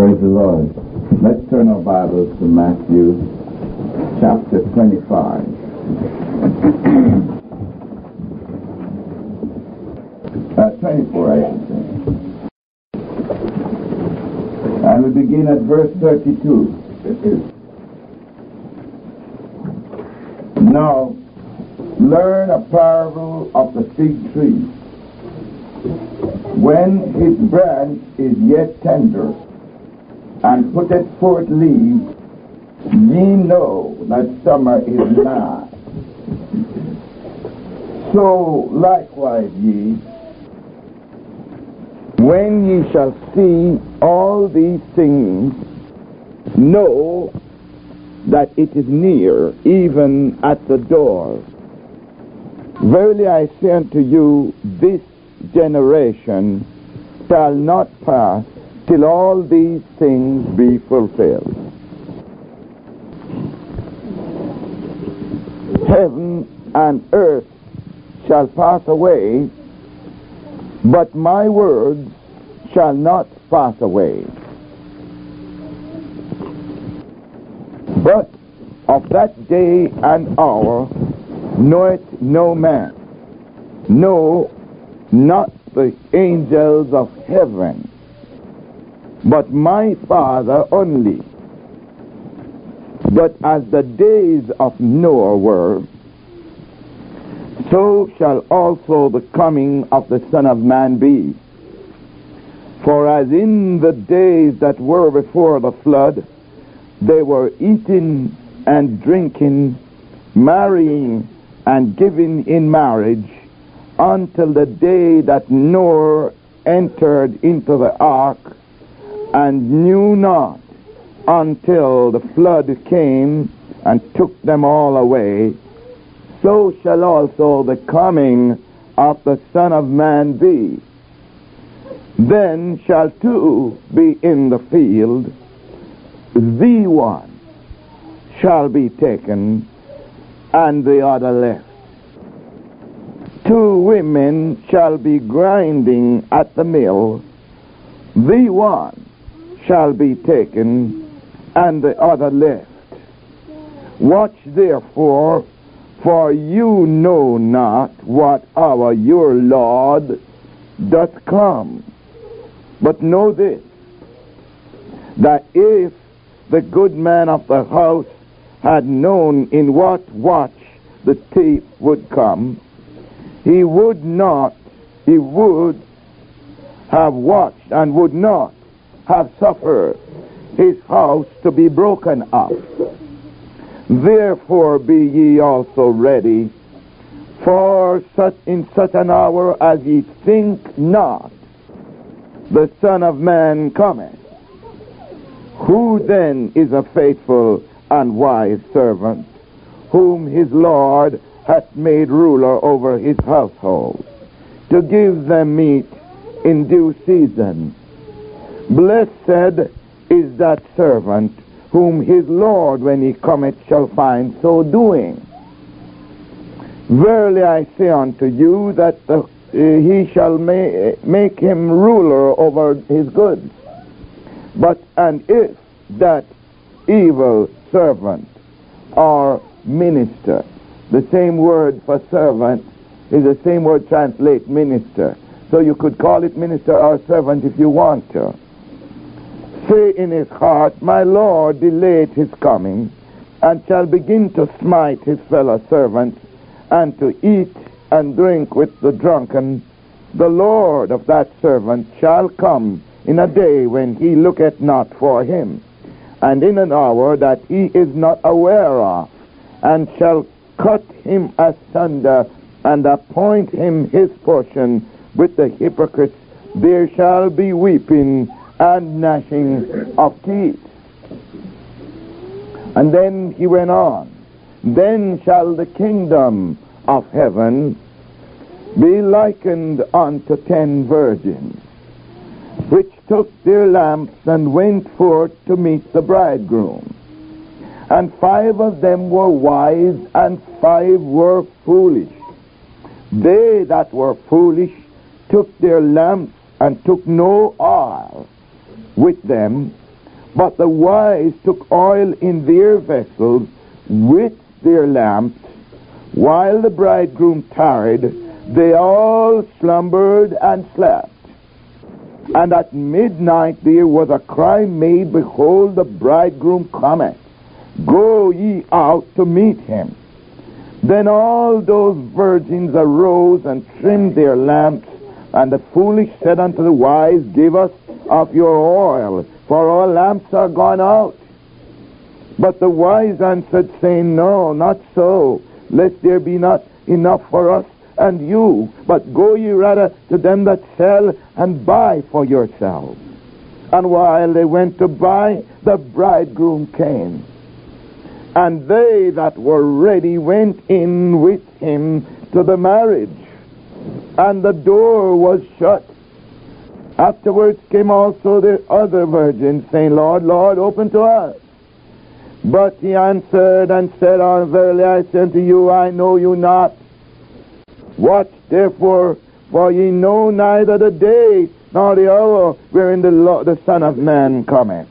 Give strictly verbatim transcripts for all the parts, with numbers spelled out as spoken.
Praise the Lord. Let's turn our Bibles to Matthew chapter twenty-five. uh, twenty-four, I should say. And we begin at verse thirty-two. Now, learn a parable of the fig tree. When his branch is yet tender, and putteth forth leaves, ye know that summer is nigh. So likewise ye, when ye shall see all these things, know that it is near, even at the door. Verily I say unto you, this generation shall not pass till all these things be fulfilled. Heaven and earth shall pass away, but my words shall not pass away. But of that day and hour knoweth no man, no, not the angels of heaven, but my Father only. But as the days of Noah were, so shall also the coming of the Son of Man be. For as in the days that were before the flood, they were eating and drinking, marrying and giving in marriage, until the day that Noah entered into the ark, and knew not until the flood came and took them all away, so shall also the coming of the Son of Man be. Then shall two be in the field, the one shall be taken, and the other left. Two women shall be grinding at the mill, the one shall be taken, and the other left. Watch therefore, for you know not what hour your Lord doth come. But know this, that if the good man of the house had known in what watch the thief would come, he would not, he would have watched and would not have suffered his house to be broken up. Therefore be ye also ready, for such in such an hour as ye think not, the Son of Man cometh. Who then is a faithful and wise servant, whom his Lord hath made ruler over his household, to give them meat in due season? Blessed is that servant whom his Lord, when he cometh, shall find so doing. Verily I say unto you that the, uh, he shall ma- make him ruler over his goods. But and if that evil servant or minister, the same word for servant is the same word translate minister, so you could call it minister or servant if you want to, say in his heart, my Lord delayed his coming, and shall begin to smite his fellow servants, and to eat and drink with the drunken, the Lord of that servant shall come in a day when he looketh not for him, and in an hour that he is not aware of, and shall cut him asunder, and appoint him his portion with the hypocrites. There shall be weeping and gnashing of teeth. And then he went on, then shall the kingdom of heaven be likened unto ten virgins, which took their lamps and went forth to meet the bridegroom. And five of them were wise, and five were foolish. They that were foolish took their lamps and took no oil with them, But the wise took oil in their vessels with their lamps. While the bridegroom tarried, they all slumbered and slept. And at midnight there was a cry made, Behold, the bridegroom cometh. Go ye out to meet him. Then all those virgins arose and trimmed their lamps. And the foolish said unto the wise, Give us of your oil, for our lamps are gone out. But the wise answered, saying, No, not so, lest there be not enough for us and you, but go ye rather to them that sell and buy for yourselves. And while they went to buy, the bridegroom came. And they that were ready went in with him to the marriage, and the door was shut. Afterwards came also the other virgins, saying, Lord, Lord, open to us. But he answered and said, oh, verily I say unto you, I know you not. Watch therefore, for ye know neither the day nor the hour wherein the, Lord, the Son of Man cometh.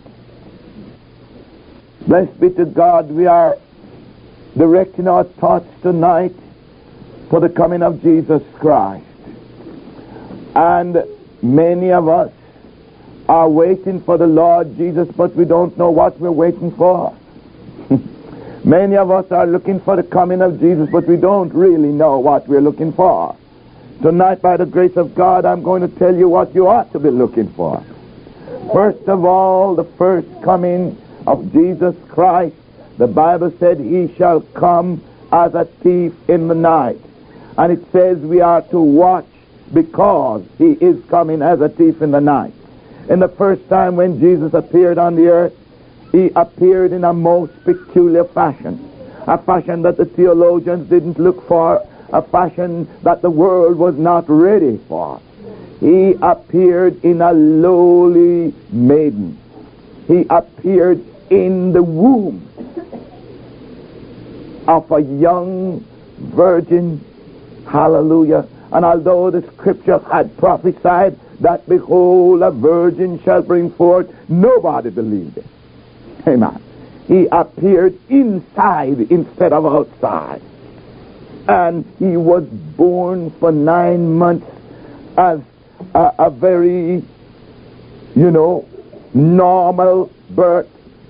Blessed be to God, we are directing our thoughts tonight for the coming of Jesus Christ. And many of us are waiting for the Lord Jesus, but we don't know what we're waiting for. Many of us are looking for the coming of Jesus, but we don't really know what we're looking for. Tonight, by the grace of God, I'm going to tell you what you ought to be looking for. First of all, the first coming of Jesus Christ. The Bible said he shall come as a thief in the night. And it says we are to watch because he is coming as a thief in the night. In the first time when Jesus appeared on the earth, he appeared in a most peculiar fashion. A fashion that the theologians didn't look for. A fashion that the world was not ready for. He appeared in a lowly maiden. He appeared in the womb of a young virgin. Hallelujah. And although the scripture had prophesied that, behold, a virgin shall bring forth, nobody believed it. Amen. He appeared inside instead of outside. And he was born for nine months as a, a very, you know, normal birth.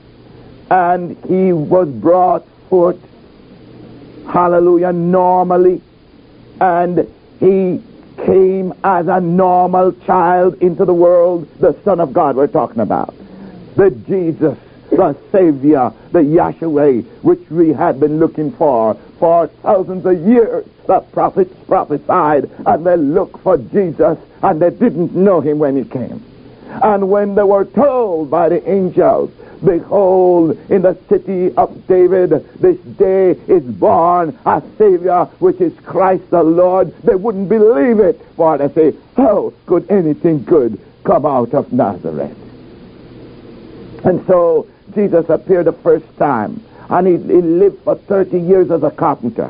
And he was brought forth, hallelujah, normally. And he came as a normal child into the world, the Son of God we're talking about. The Jesus, the Savior, the Yahshua, which we had been looking for for thousands of years. The prophets prophesied, and they looked for Jesus, and they didn't know him when he came. And when they were told by the angels, behold, in the city of David, this day is born a Savior, which is Christ the Lord, they wouldn't believe it. For they say, how could anything good come out of Nazareth? And so Jesus appeared the first time, and he, he lived for thirty years as a carpenter.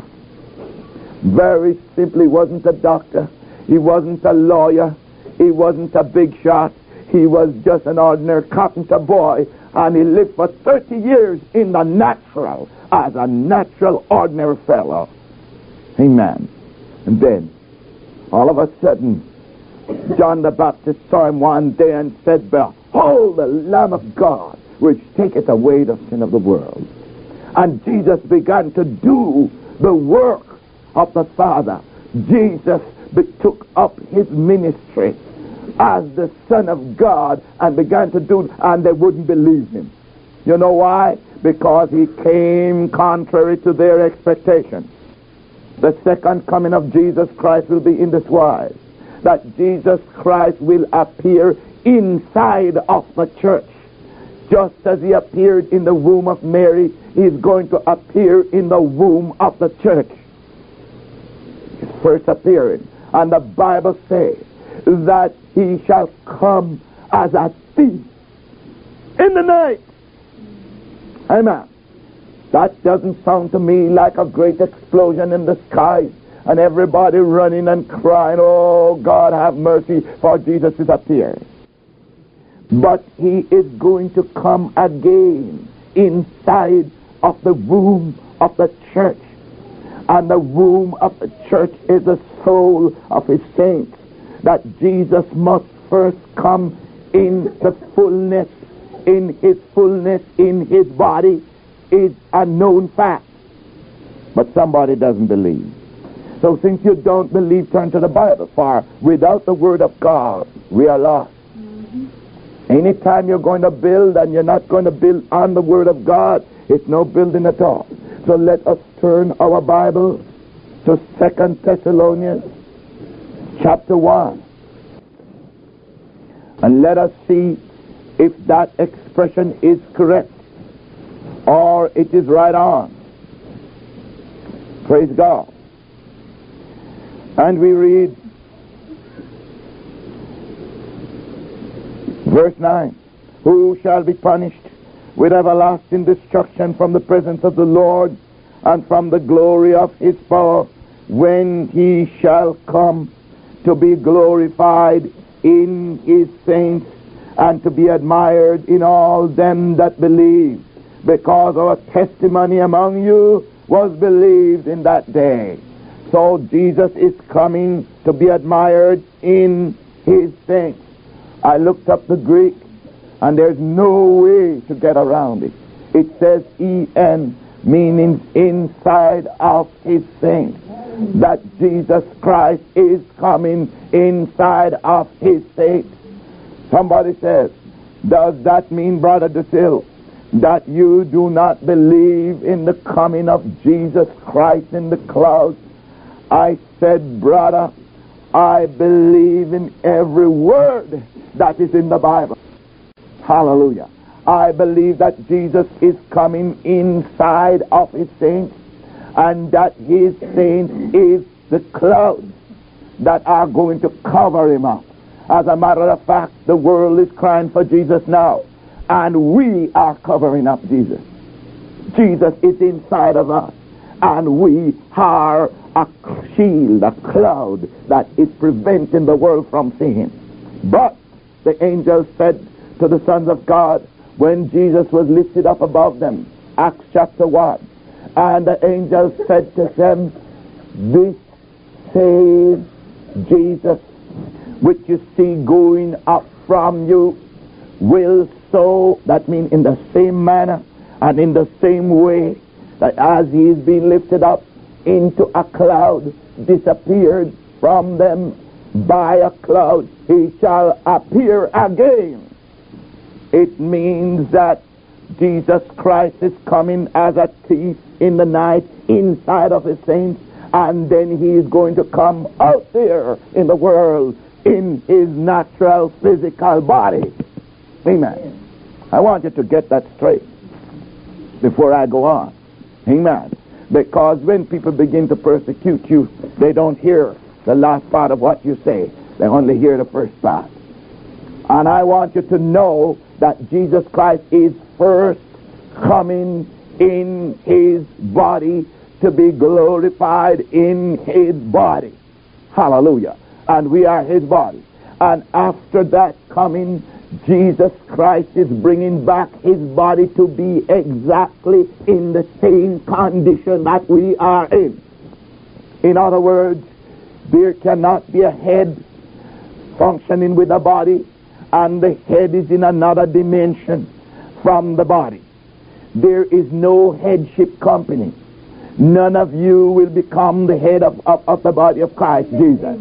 Very simply, wasn't a doctor, he wasn't a lawyer, he wasn't a big shot, he was just an ordinary carpenter boy, and he lived for thirty years in the natural, as a natural, ordinary fellow. Amen. And then, all of a sudden, John the Baptist saw him one day and said, behold the Lamb of God, which taketh away the sin of the world. And Jesus began to do the work of the Father. Jesus took up his ministry as the Son of God and began to do, and they wouldn't believe him. You know why? Because he came contrary to their expectations. The second coming of Jesus Christ will be in this wise, that Jesus Christ will appear inside of the church. Just as he appeared in the womb of Mary, he is going to appear in the womb of the church. His first appearing. And the Bible says that he shall come as a thief in the night. Amen. That doesn't sound to me like a great explosion in the sky and everybody running and crying, oh God have mercy, for Jesus is appearing. but he is going to come again inside of the womb of the church. And the womb of the church is the soul of his saints. That Jesus must first come in the fullness, in his fullness, in his body, is a known fact. But somebody doesn't believe. So since you don't believe, turn to the Bible. For without the Word of God, we are lost. Mm-hmm. Anytime you're going to build and you're not going to build on the Word of God, it's no building at all. So let us turn our Bible to Second Thessalonians chapter one. And let us see if that expression is correct or it is right on. Praise God. And we read verse nine. Who shall be punished with everlasting destruction from the presence of the Lord and from the glory of his power, when he shall come to be glorified in his saints and to be admired in all them that believe, because our testimony among you was believed in that day. So Jesus is coming to be admired in his saints. I looked up the Greek, and there's no way to get around it. It says E N, meaning inside of his saints. That Jesus Christ is coming inside of his saints. Somebody says, does that mean, Brother DeSille, that you do not believe in the coming of Jesus Christ in the clouds? I said, brother, I believe in every word that is in the Bible. Hallelujah. I believe that Jesus is coming inside of his saints, and that his saints is the clouds that are going to cover him up. As a matter of fact, the world is crying for Jesus now, and we are covering up Jesus. Jesus is inside of us, and we are a shield, a cloud that is preventing the world from seeing him. But the angel said to the sons of God, when Jesus was lifted up above them, Acts chapter one, and the angel said to them, this same Jesus which you see going up from you will so, that means in the same manner and in the same way, that as he is being lifted up into a cloud, disappeared from them by a cloud, he shall appear again. It means that Jesus Christ is coming as a thief in the night inside of his saints, and then he is going to come out there in the world in his natural physical body. Amen. I want you to get that straight before I go on. Amen. Because when people begin to persecute you, they don't hear the last part of what you say. They only hear the first part. And I want you to know that Jesus Christ is first coming in his body to be glorified in his body. Hallelujah. And we are his body. And after that coming, Jesus Christ is bringing back his body to be exactly in the same condition that we are in. In other words, there cannot be a head functioning with a body, and the head is in another dimension from the body. There is no headship company. None of you will become the head of, of, of the body of Christ Jesus.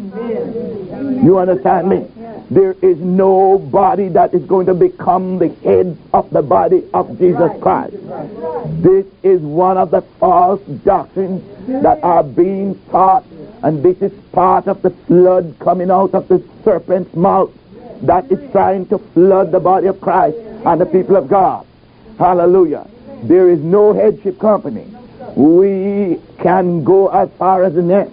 You understand me? There is no body that is going to become the head of the body of Jesus Christ. This is one of the false doctrines that are being taught, and this is part of the flood coming out of the serpent's mouth that is trying to flood the body of Christ and the people of God. Hallelujah. There is no headship company. We can go as far as the neck.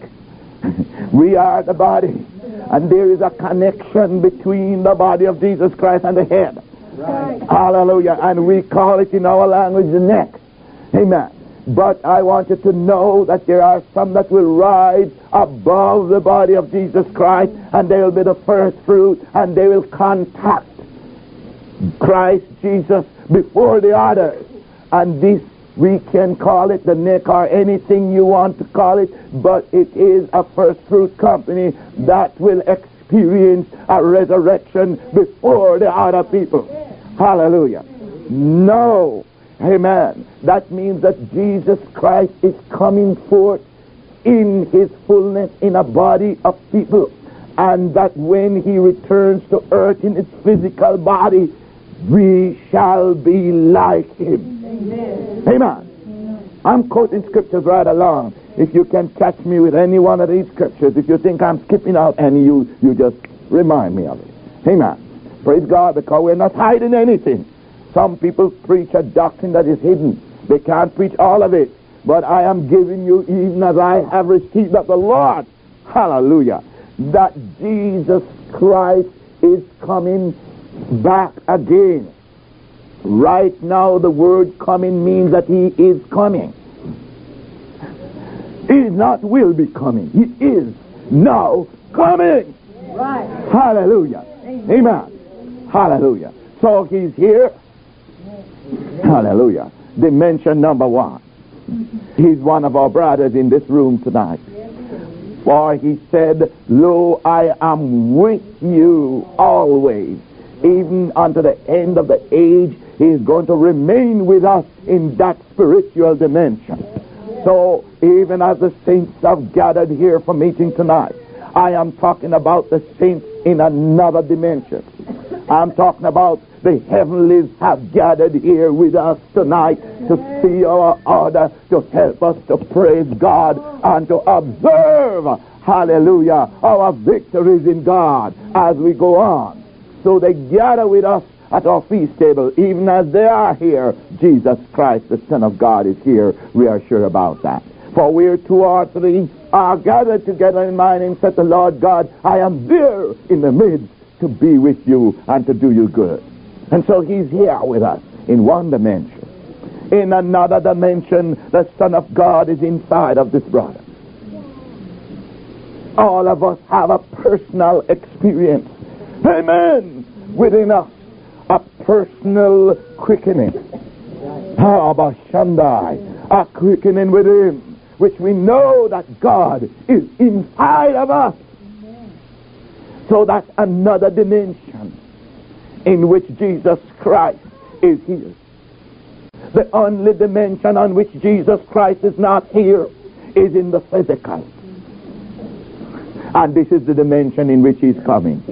We are the body. And there is a connection between the body of Jesus Christ and the head. Right. Hallelujah. And we call it in our language the neck. Amen. But I want you to know that there are some that will rise above the body of Jesus Christ, and they will be the first fruit, and they will contact Christ Jesus before the others. And this, we can call it the neck or anything you want to call it, but it is a first fruit company that will experience a resurrection before the other people. Hallelujah. No. Amen. That means that Jesus Christ is coming forth in his fullness in a body of people, and that when he returns to earth in his physical body, we shall be like him. Amen. Amen. I'm quoting scriptures right along. If you can catch me with any one of these scriptures, if you think I'm skipping out any, you, you just remind me of it. Amen. Praise God, because we're not hiding anything. Some people preach a doctrine that is hidden. They can't preach all of it. But I am giving you, even as I have received of the Lord, hallelujah, that Jesus Christ is coming back again. Right now, the word coming means that he is coming. He is not will be coming. He is now coming. Right. Hallelujah. Amen. Amen. Hallelujah. So he's here. Hallelujah. Dimension number one. He's one of our brothers in this room tonight. For he said, lo, I am with you always, even unto the end of the age. He is going to remain with us in that spiritual dimension. So even as the saints have gathered here for meeting tonight, I am talking about the saints in another dimension. I'm talking about the heavenlies have gathered here with us tonight to see our order, to help us to praise God and to observe, hallelujah, our victories in God as we go on. So they gather with us at our feast table, even as they are here. Jesus Christ, the Son of God, is here. We are sure about that. For where two or three are gathered together in my name, said the Lord God, I am there in the midst to be with you and to do you good. And so he's here with us in one dimension. In another dimension, the Son of God is inside of this brother. All of us have a personal experience, amen, within us, a personal quickening. Habashandai, a quickening within, which we know that God is inside of us. So that's another dimension in which Jesus Christ is here. The only dimension on which Jesus Christ is not here is in the physical. And this is the dimension in which he's coming.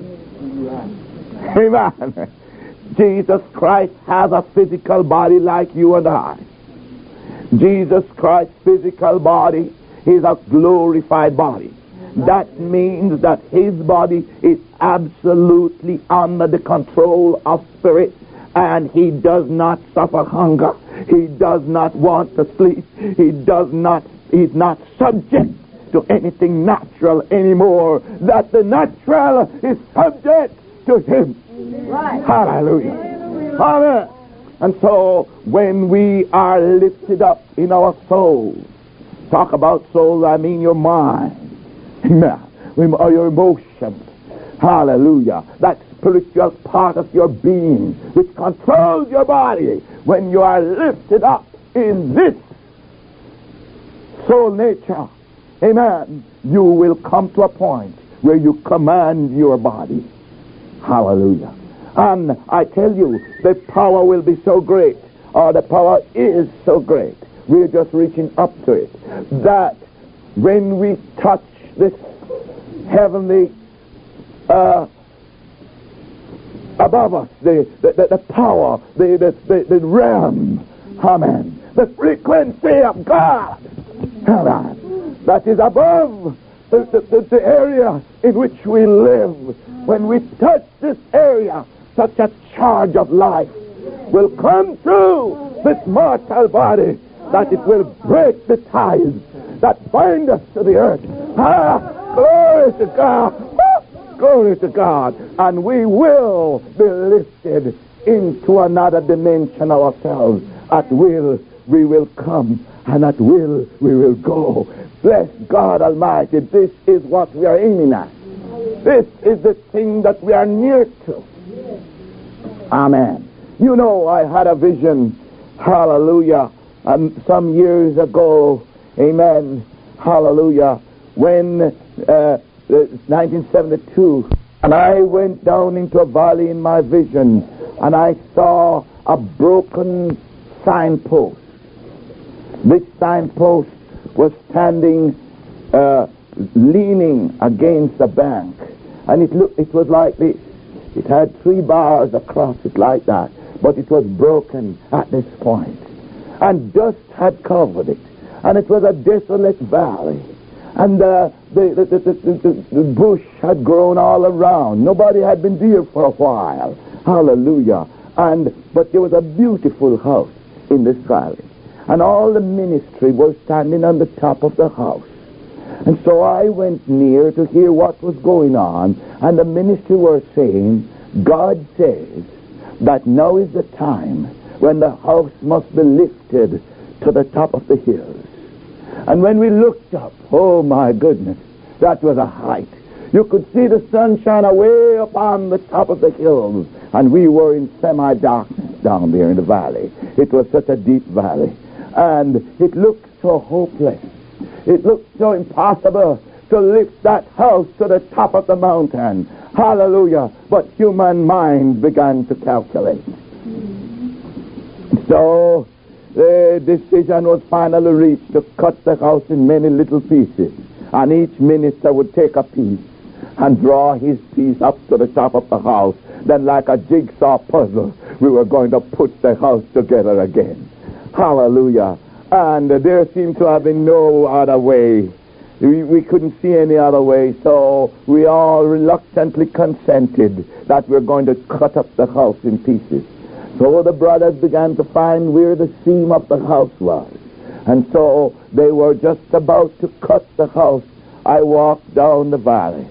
Amen. Jesus Christ has a physical body like you and I. Jesus Christ's physical body is a glorified body. That means that his body is absolutely under the control of spirit, and he does not suffer hunger. He does not want to sleep. He does not, he's not subject to anything natural anymore. That the natural is subject to him. Right. Hallelujah. Amen. And so when we are lifted up in our soul, talk about soul, I mean your mind. Or your emotions. Hallelujah. That spiritual part of your being which controls your body. When you are lifted up in this soul nature, amen, you will come to a point where you command your body. Hallelujah. And I tell you, the power will be so great, or the power is so great, we're just reaching up to it, that when we touch this heavenly uh, above us, the, the, the power, the, the, the, the realm, amen, the frequency of God, amen, that is above the, the, the area in which we live. When we touch this area, such a charge of life will come through this mortal body that it will break the ties that bind us to the earth. Ah, glory to God. Ah, glory to God. And we will be lifted into another dimension ourselves. At will we will come, and at will we will go. Bless God Almighty. This is what we are aiming at. This is the thing that we are near to. Amen. You know, I had a vision, hallelujah, um, some years ago, amen, hallelujah, when uh, nineteen seventy-two, and I went down into a valley in my vision, and I saw a broken signpost. This signpost was standing, uh, leaning against the bank, and it looked, it was like this. It had three bars across it like that, but it was broken at this point, and dust had covered it, and it was a desolate valley, and uh, the, the, the, the, the, the bush had grown all around. Nobody had been there for a while. Hallelujah. And but there was a beautiful house in this valley, and all the ministry was standing on the top of the house. And so I went near to hear what was going on, and the ministry were saying, God says that now is the time when the house must be lifted to the top of the hills. And when we looked up, oh my goodness, that was a height. You could see the sunshine away up on the top of the hills, and we were in semi-darkness down there in the valley. It was such a deep valley, and it looked so hopeless. It looked so impossible to lift that house to the top of the mountain. Hallelujah. But human mind began to calculate. So the decision was finally reached to cut the house in many little pieces. And each minister would take a piece and draw his piece up to the top of the house. Then like a jigsaw puzzle, we were going to put the house together again. Hallelujah. And there seemed to have been no other way. We, we couldn't see any other way, so we all reluctantly consented that we're going to cut up the house in pieces. So the brothers began to find where the seam of the house was. And so they were just about to cut the house. I walked down the valley.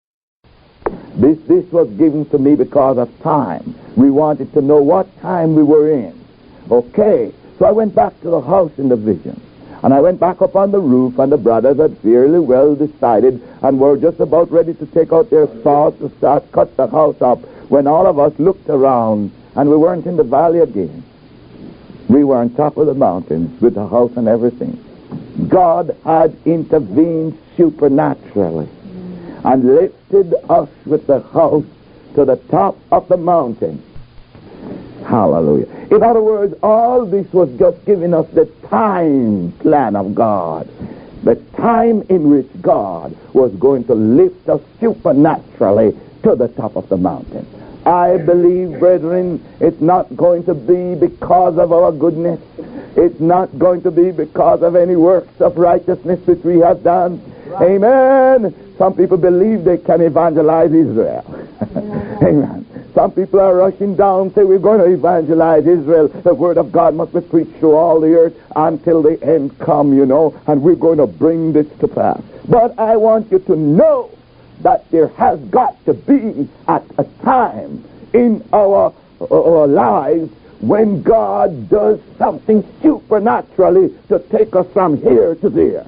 This, this was given to me because of time. We wanted to know what time we were in. Okay. So I went back to the house in the vision. And I went back up on the roof, and the brothers had fairly well decided and were just about ready to take out their saws to start cut the house up when all of us looked around, and we weren't in the valley again. We were on top of the mountains with the house and everything. God had intervened supernaturally and lifted us with the house to the top of the mountain. Hallelujah. In other words, all this was just giving us the time plan of God. The time in which God was going to lift us supernaturally to the top of the mountain. I believe, brethren, it's not going to be because of our goodness. It's not going to be because of any works of righteousness which we have done. Right. Amen. Some people believe they can evangelize Israel. Yeah. Amen. Some people are rushing down, say we're going to evangelize Israel. The word of God must be preached to all the earth until the end come, you know, and we're going to bring this to pass. But I want you to know that there has got to be at a time in our, our lives when God does something supernaturally to take us from here to there.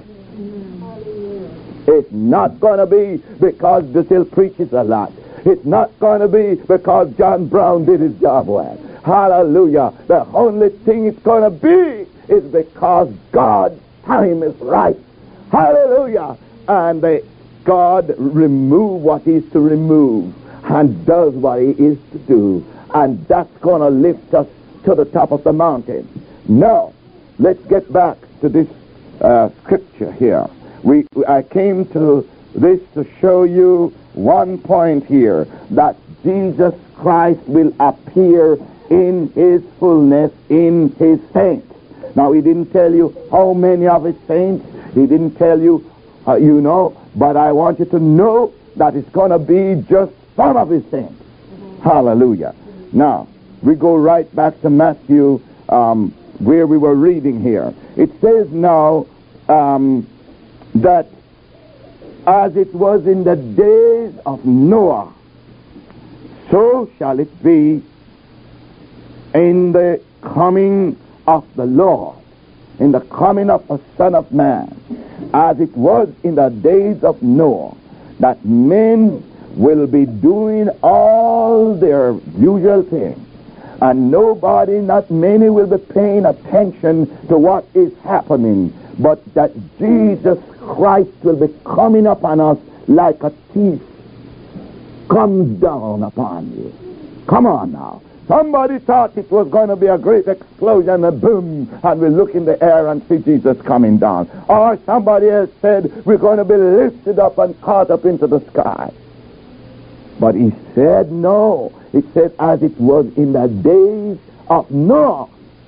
It's not going to be because Brazil preaches a lot. It's not going to be because John Brown did his job well. Hallelujah. The only thing it's going to be is because God's time is right. Hallelujah. And the, God remove what he is to remove and does what he is to do. And that's going to lift us to the top of the mountain. Now, let's get back to this uh, scripture here. We, I came to this to show you one point here, that Jesus Christ will appear in his fullness in his saints. Now, he didn't tell you how many of his saints. He didn't tell you, uh, you know, but I want you to know that it's going to be just some of his saints. Mm-hmm. Hallelujah. Mm-hmm. Now, we go right back to Matthew, um, where we were reading here. It says now um, that as it was in the days of Noah, so shall it be in the coming of the Lord, in the coming of the Son of Man, as it was in the days of Noah, that men will be doing all their usual things. And nobody, not many, will be paying attention to what is happening, but that Jesus Christ will be coming upon us like a thief comes down upon you. Come on now. Somebody thought it was going to be a great explosion, a boom, and we look in the air and see Jesus coming down. Or somebody else said we're going to be lifted up and caught up into the sky. But he said no. He said, as it was in the days of Noah.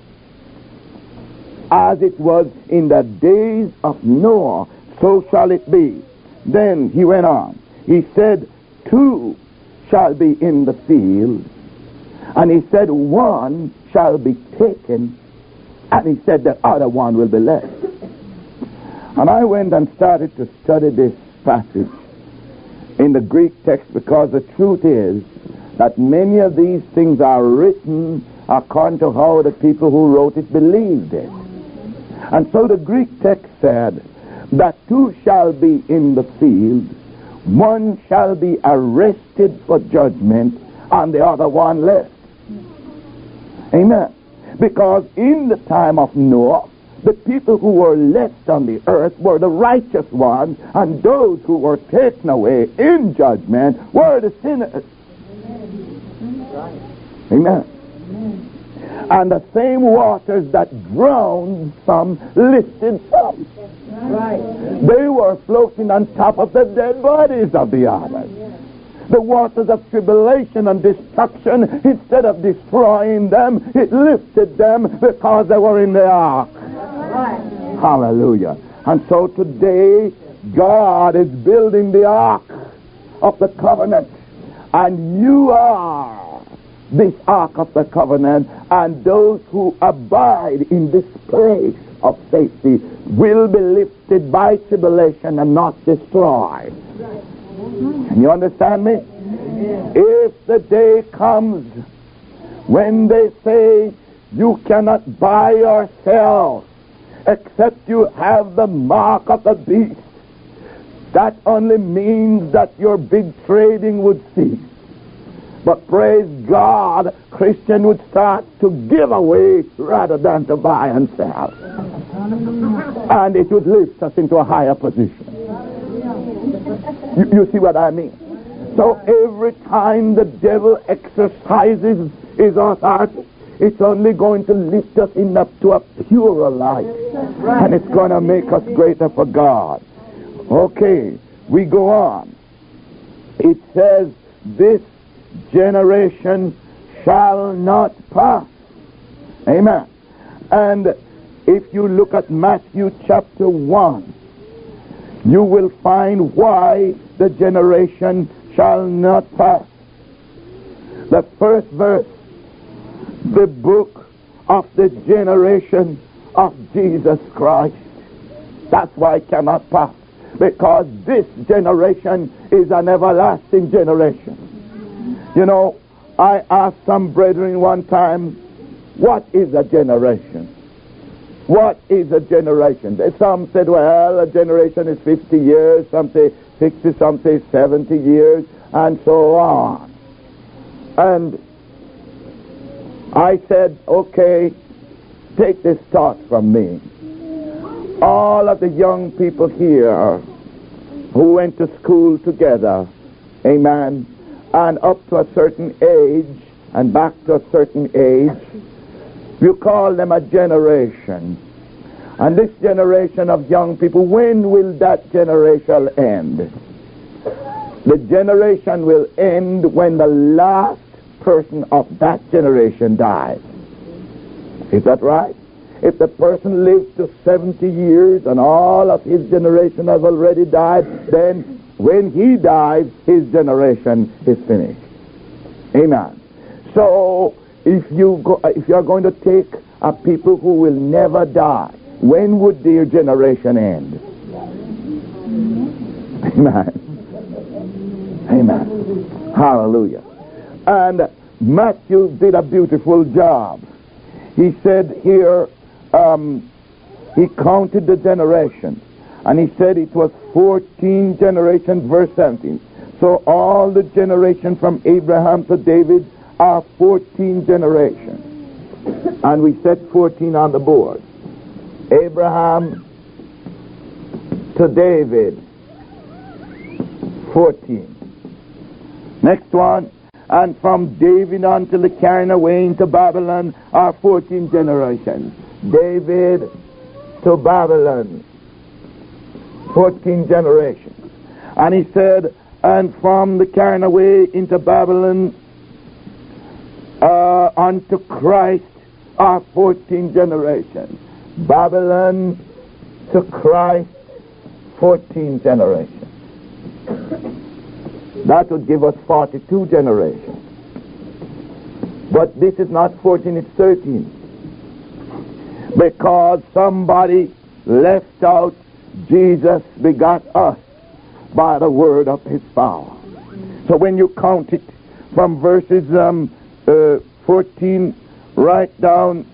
As it was in the days of Noah, so shall it be. Then he went on. He said, two shall be in the field. And he said, one shall be taken. And he said, the other one will be left. And I went and started to study this passage in the Greek text, because the truth is that many of these things are written according to how the people who wrote it believed it. And so the Greek text said that two shall be in the field, one shall be arrested for judgment, and the other one left. Amen. Because in the time of Noah, the people who were left on the earth were the righteous ones, and those who were taken away in judgment were the sinners. Amen. Amen. And the same waters that drowned some lifted some. Right. They were floating on top of the dead bodies of the others. The waters of tribulation and destruction, instead of destroying them, it lifted them because they were in the ark. Right. Hallelujah. And so today, God is building the ark of the covenant. And you are this ark of the covenant. And those who abide in this place of safety will be lifted by tribulation and not destroyed. Can you understand me? Amen. If the day comes when they say you cannot buy yourself except you have the mark of the beast, that only means that your big trading would cease. But praise God, Christian would start to give away rather than to buy and sell. And it would lift us into a higher position. You, you see what I mean? So every time the devil exercises his authority, it's only going to lift us in up to a purer light. And it's going to make us greater for God. Okay, we go on. It says, this generation shall not pass. Amen. And if you look at Matthew chapter one, you will find why the generation shall not pass. The first verse, the book of the generation of Jesus Christ. That's why it cannot pass. Because this generation is an everlasting generation. You know, I asked some brethren one time, what is a generation? What is a generation? Some said, well, a generation is fifty years, some say sixty, some say seventy years, and so on. And I said, okay, take this thought from me. All of the young people here who went to school together, amen, and up to a certain age and back to a certain age, you call them a generation. And this generation of young people, when will that generation end? The generation will end when the last person of that generation dies. Is that right? If the person lives to seventy years and all of his generation has already died, then when he dies, his generation is finished. Amen. So, if you go, if you are going to take a people who will never die, when would their generation end? Amen. Amen. Hallelujah. And Matthew did a beautiful job. He said here, um, he counted the generations, and he said it was fourteen generations, verse seventeen. So all the generation from Abraham to David are fourteen generations. And we set fourteen on the board. Abraham to David, fourteen. Next one. And from David until the carrying away into Babylon are fourteen generations. David to Babylon, fourteen generations. And he said, and from the carrying away into Babylon uh, unto Christ are fourteen generations. Babylon to Christ, fourteen generations. That would give us forty-two generations. But this is not fourteen, it's thirteen. Because somebody left out Jesus begot us by the word of his power. So when you count it from verses um, uh, fourteen right down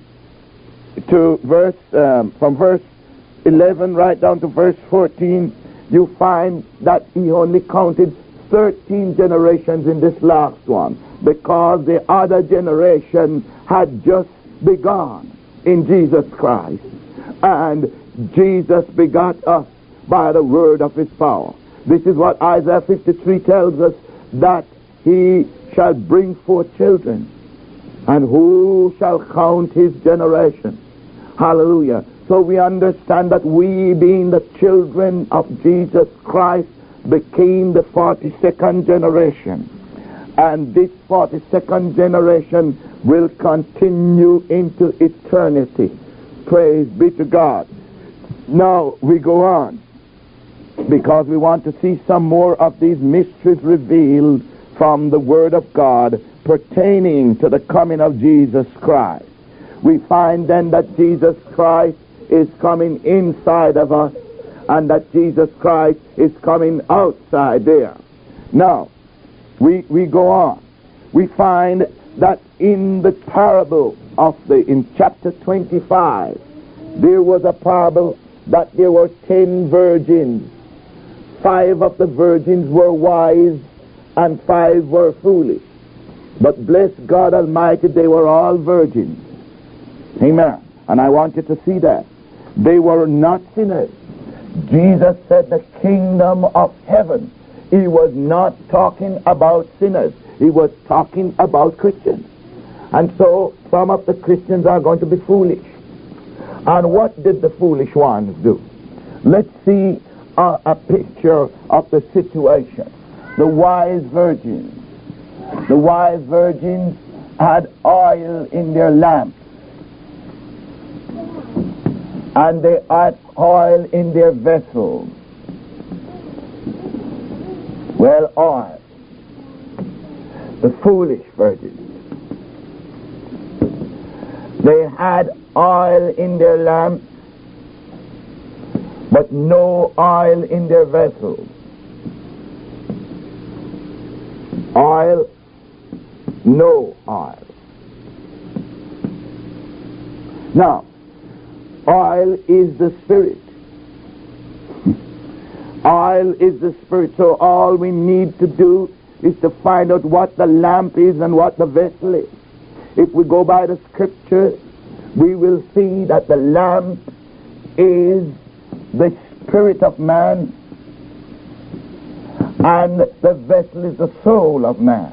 to verse, um, from verse eleven right down to verse fourteen, you find that he only counted thirteen generations in this last one, because the other generation had just begun in Jesus Christ. And Jesus begot us by the word of his power. This is what Isaiah fifty-three tells us, that he shall bring forth children, and who shall count his generation? Hallelujah. So we understand that we, being the children of Jesus Christ, became the forty-second generation. And this forty-second generation will continue into eternity. Praise be to God. Now we go on, because we want to see some more of these mysteries revealed from the Word of God pertaining to the coming of Jesus Christ. We find then that Jesus Christ is coming inside of us, and that Jesus Christ is coming outside there. Now, we we go on. We find that in the parable of the, in chapter twenty-five, there was a parable that there were ten virgins. Five of the virgins were wise and five were foolish. But bless God Almighty, they were all virgins. Amen. And I want you to see that. They were not sinners. Jesus said the kingdom of heaven. He was not talking about sinners. He was talking about Christians. And so some of the Christians are going to be foolish. And what did the foolish ones do? Let's see a, a picture of the situation. The wise virgins. The wise virgins had oil in their lamps. And they had oil in their vessels. Well, oil. The foolish virgins. They had oil in their lamps, but no oil in their vessels. Oil, no oil. Now, oil is the Spirit. Oil is the Spirit. So all we need to do is to find out what the lamp is and what the vessel is. If we go by the Scriptures, we will see that the lamp is the spirit of man, and the vessel is the soul of man.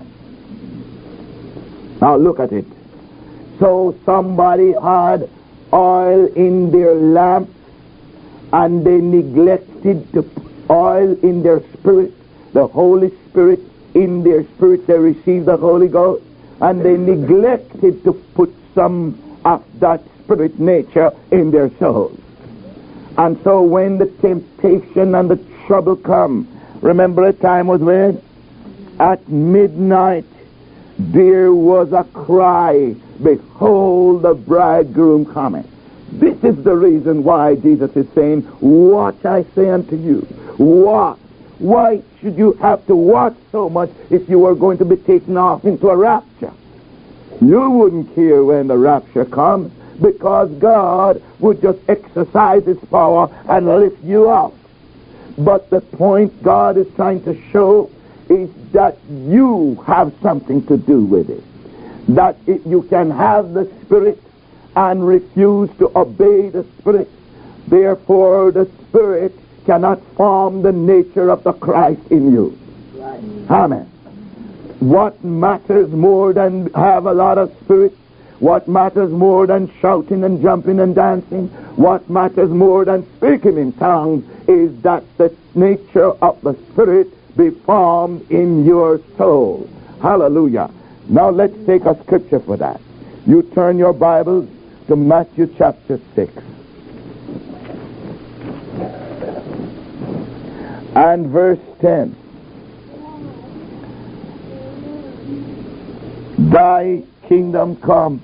Now look at it. So somebody had oil in their lamp, and they neglected to put oil in their spirit, the Holy Spirit in their spirit. They received the Holy Ghost, and they neglected to put some of that spirit nature in their souls. And so when the temptation and the trouble come, remember the time was when? At midnight there was a cry, behold the bridegroom cometh. This is the reason why Jesus is saying, watch I say unto you. Watch. Why should you have to watch so much if you were going to be taken off into a rapture? You wouldn't care when the rapture comes, because God would just exercise his power and lift you up. But the point God is trying to show is that you have something to do with it. that it, you can have the Spirit and refuse to obey the Spirit. Therefore, the Spirit cannot form the nature of the Christ in you. Right. Amen. What matters more than have a lot of Spirit? What matters more than shouting and jumping and dancing? What matters more than speaking in tongues is that the nature of the Spirit be formed in your soul. Hallelujah. Now let's take a scripture for that. You turn your Bibles to Matthew chapter six. And verse ten. Thy kingdom come.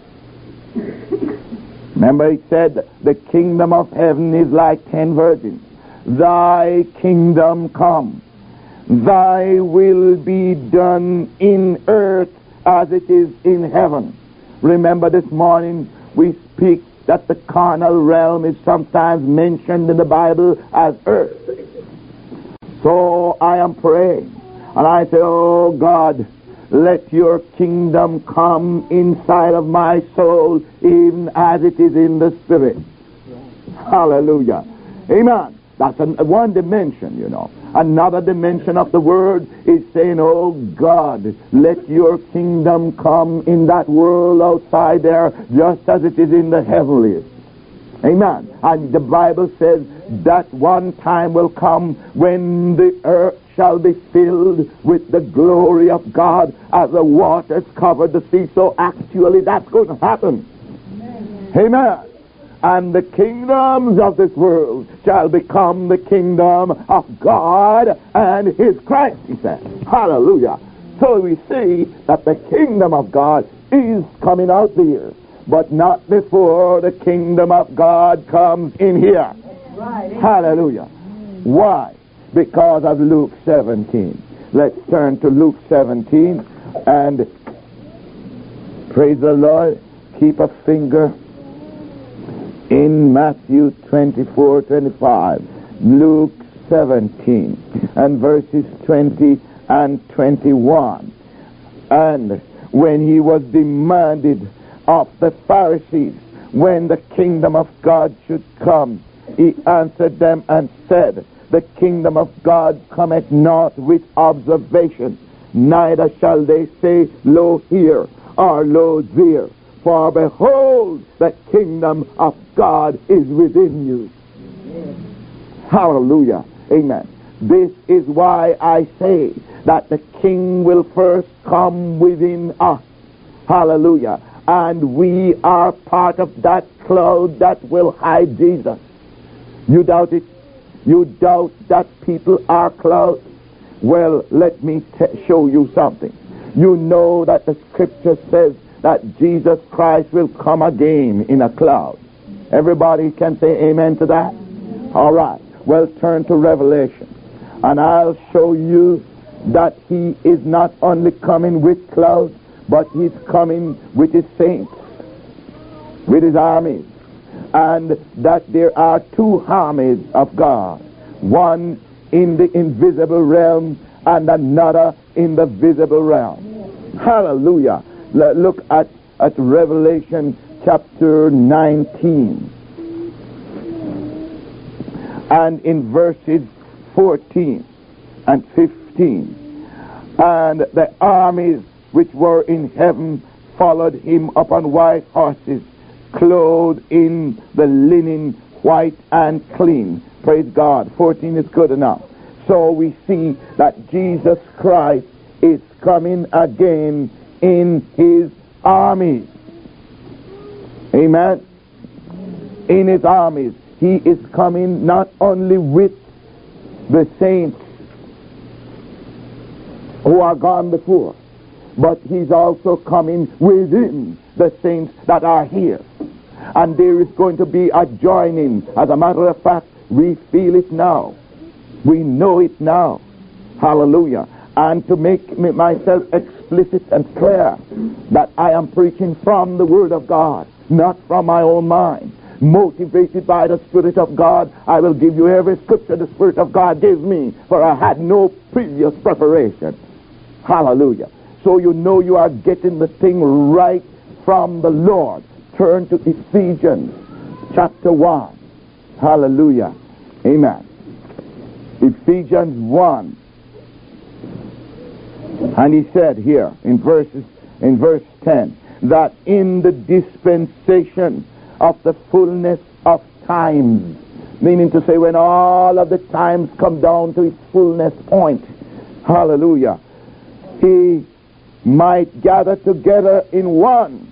Remember, he said the kingdom of heaven is like ten virgins. Thy kingdom come. Thy will be done in earth as it is in heaven. Remember, this morning we speak that the carnal realm is sometimes mentioned in the Bible as earth. So I am praying, and I say, oh God, let your kingdom come inside of my soul, even as it is in the Spirit. Hallelujah. Amen. That's an, one dimension, you know. Another dimension of the word is saying, oh God, let your kingdom come in that world outside there, just as it is in the heavenlies. Amen. And the Bible says that one time will come when the earth shall be filled with the glory of God as the waters cover the sea. So actually that's going to happen. Amen. Amen. And the kingdoms of this world shall become the kingdom of God and His Christ, he said. Hallelujah. So we see that the kingdom of God is coming out there, but not before the kingdom of God comes in here. Right. Hallelujah. Why? Because of Luke seventeen. Let's turn to Luke seventeen and praise the Lord. Keep a finger in Matthew twenty-four, twenty-five. Luke seventeen and verses twenty and twenty-one. And when he was demanded of the Pharisees when the kingdom of God should come, he answered them and said, the kingdom of God cometh not with observation, neither shall they say, lo here, or lo there. For behold, the kingdom of God is within you. Amen. Hallelujah. Amen. This is why I say that the King will first come within us. Hallelujah. And we are part of that cloud that will hide Jesus. You doubt it? You doubt that people are clouds? Well, let me t- show you something. You know that the scripture says that Jesus Christ will come again in a cloud. Everybody can say amen to that? All right. Well, turn to Revelation, and I'll show you that he is not only coming with clouds, but he's coming with his saints, with his armies. And that there are two armies of God, one in the invisible realm and another in the visible realm. Hallelujah. Look at, at Revelation chapter nineteen and in verses fourteen and fifteen. And the armies which were in heaven followed him upon white horses, clothed in the linen white and clean. Praise God. fourteen is good enough. So we see that Jesus Christ is coming again in his armies. Amen. In his armies. He is coming not only with the saints who are gone before, but he's also coming within the saints that are here. And there is going to be a joining. As a matter of fact, we feel it now. We know it now. Hallelujah. And to make myself explicit and clear that I am preaching from the Word of God, not from my own mind. Motivated by the Spirit of God, I will give you every scripture the Spirit of God gave me, for I had no previous preparation. Hallelujah. so you know you are getting the thing right from the Lord. Turn to Ephesians chapter one. Hallelujah. Amen. Ephesians one. And he said here in verses in verse ten that in the dispensation of the fullness of times, meaning to say when all of the times come down to its fullness point, hallelujah, he might gather together in one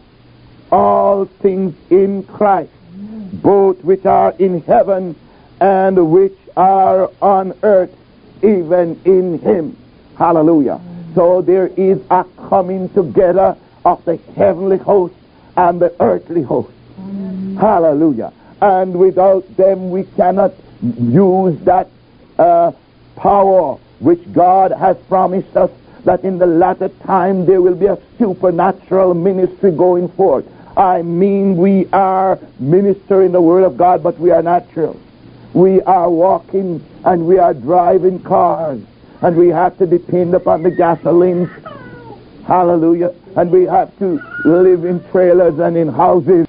all things in Christ, both which are in heaven and which are on earth, even in him. Hallelujah. So there is a coming together of the heavenly host and the earthly host. Hallelujah. And without them we cannot use that uh, power which God has promised us, that in the latter time there will be a supernatural ministry going forth. I mean, we are ministering the word of God, but we are natural. We are walking and we are driving cars, and we have to depend upon the gasoline. Hallelujah. And we have to live in trailers and in houses.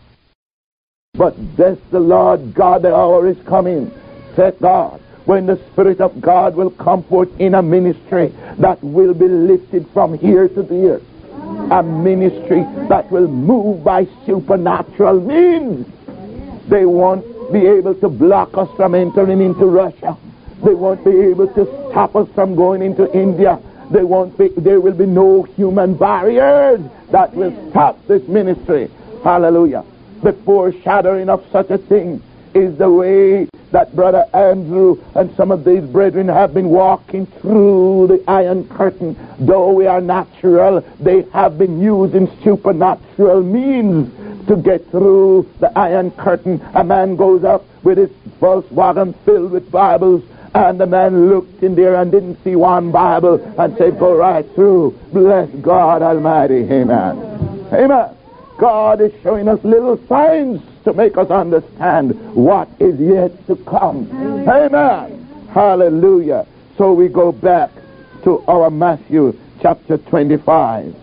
But bless the Lord God, the hour is coming, said God, when the Spirit of God will come forth in a ministry that will be lifted from here to there. A ministry that will move by supernatural means. They won't be able to block us from entering into Russia. They won't be able to stop us from going into India. They won't be, there will be no human barriers that will stop this ministry. Hallelujah. The foreshadowing of such a thing is the way that Brother Andrew and some of these brethren have been walking through the iron curtain. Though we are natural, they have been using supernatural means to get through the iron curtain. A man goes up with his Volkswagen filled with Bibles, and the man looked in there and didn't see one Bible and said, go right through. Bless God Almighty. Amen. Amen. God is showing us little signs to make us understand what is yet to come. Amen. Hallelujah. So we go back to our Matthew chapter twenty-five.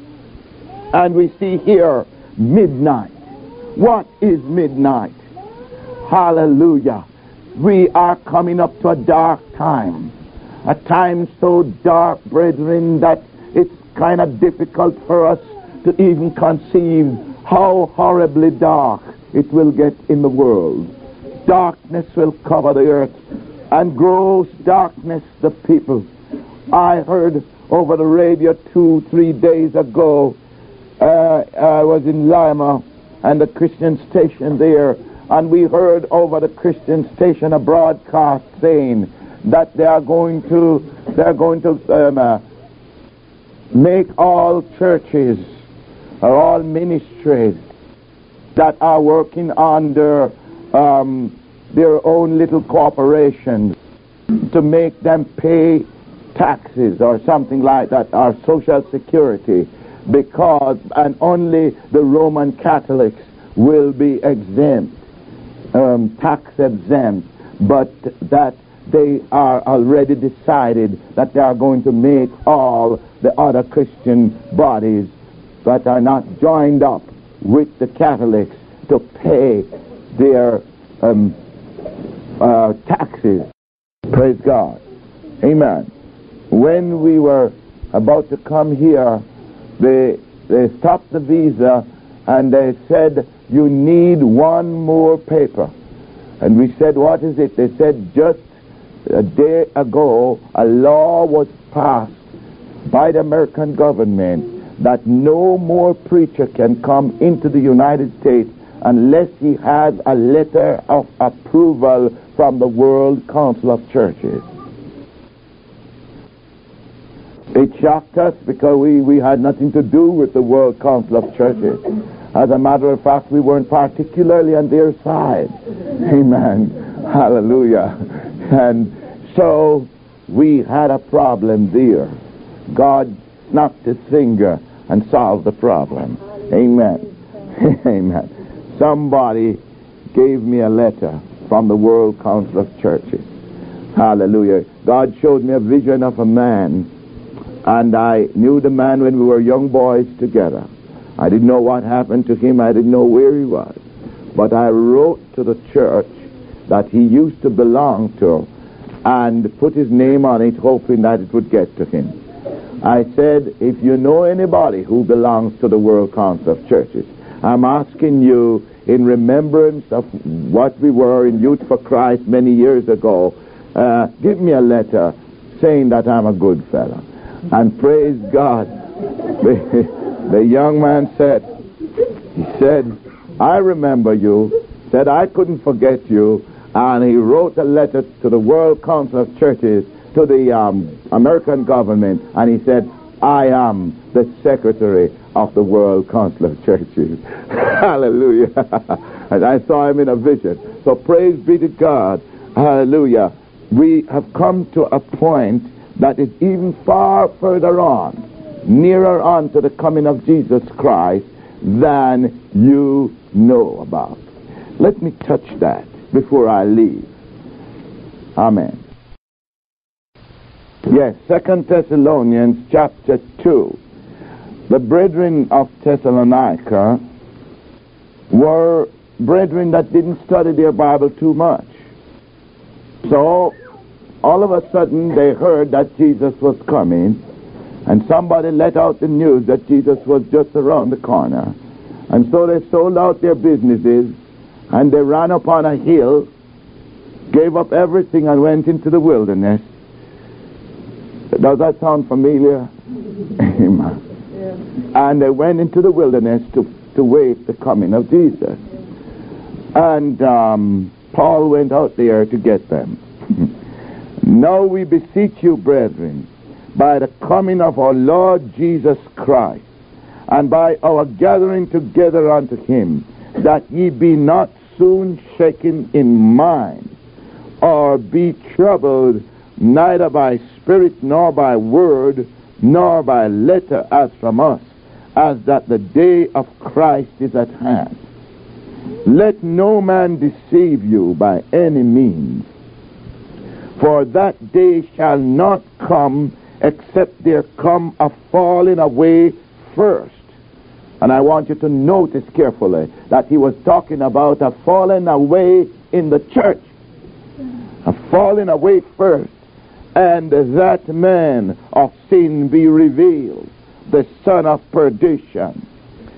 And we see here midnight. What is midnight? Hallelujah. We are coming up to a dark time. A time so dark, brethren, that it's kind of difficult for us to even conceive how horribly dark it will get in the world. Darkness will cover the earth, and gross darkness the people. I heard over the radio two, three days ago, uh, I was in Lima and the Christian station there, and we heard over the Christian station a broadcast saying that they are going to, they are going to um, uh, make all churches or all ministries that are working under um, their own little corporations to make them pay taxes or something like that, or Social Security, because and only the Roman Catholics will be exempt, um, tax exempt, but that they are already decided that they are going to make all the other Christian bodies that are not joined up with the Catholics to pay their um, uh, taxes. Praise God. Amen. When we were about to come here, they they stopped the visa and they said, you need one more paper. And we said, what is it? They said, just a day ago, a law was passed by the American government that no more preacher can come into the United States unless he has a letter of approval from the World Council of Churches. It shocked us because we, we had nothing to do with the World Council of Churches. As a matter of fact, we weren't particularly on their side. Amen. Hallelujah. And so we had a problem there. God snapped his finger and solved the problem. Amen. Amen. Somebody gave me a letter from the World Council of Churches. Hallelujah. God showed me a vision of a man, And I knew the man when we were young boys together. I didn't know what happened to him. I didn't know where he was. But I wrote to the church that he used to belong to and put his name on it, hoping that it would get to him. I said, if you know anybody who belongs to the World Council of Churches, I'm asking you, in remembrance of what we were in Youth for Christ many years ago, uh, give me a letter saying that I'm a good fellow. And praise God, the, the young man said, he said, I remember you, said I couldn't forget you, and he wrote a letter to the World Council of Churches, to the um, American government, and he said, I am the secretary of the World Council of Churches. Hallelujah. And I saw him in a vision. So praise be to God. Hallelujah. We have come to a point that is even far further on, nearer on to the coming of Jesus Christ than you know about. Let me touch that before I leave. Amen. Yes, Second Thessalonians chapter two. The brethren of Thessalonica were brethren that didn't study their Bible too much. So, all of a sudden they heard that Jesus was coming, and somebody let out the news that Jesus was just around the corner. And so they sold out their businesses, and they ran up on a hill, gave up everything, and went into the wilderness. Does that sound familiar? Amen. Yeah. And they went into the wilderness to, to wait the coming of Jesus. And um, Paul went out there to get them. Now we beseech you, brethren, by the coming of our Lord Jesus Christ, and by our gathering together unto him, that ye be not soon shaken in mind, or be troubled, neither by spirit, nor by word, nor by letter as from us, as that the day of Christ is at hand. Let no man deceive you by any means, for that day shall not come except there come a falling away first. And I want you to notice carefully that he was talking about a falling away in the church. A falling away first. And that man of sin be revealed, the son of perdition,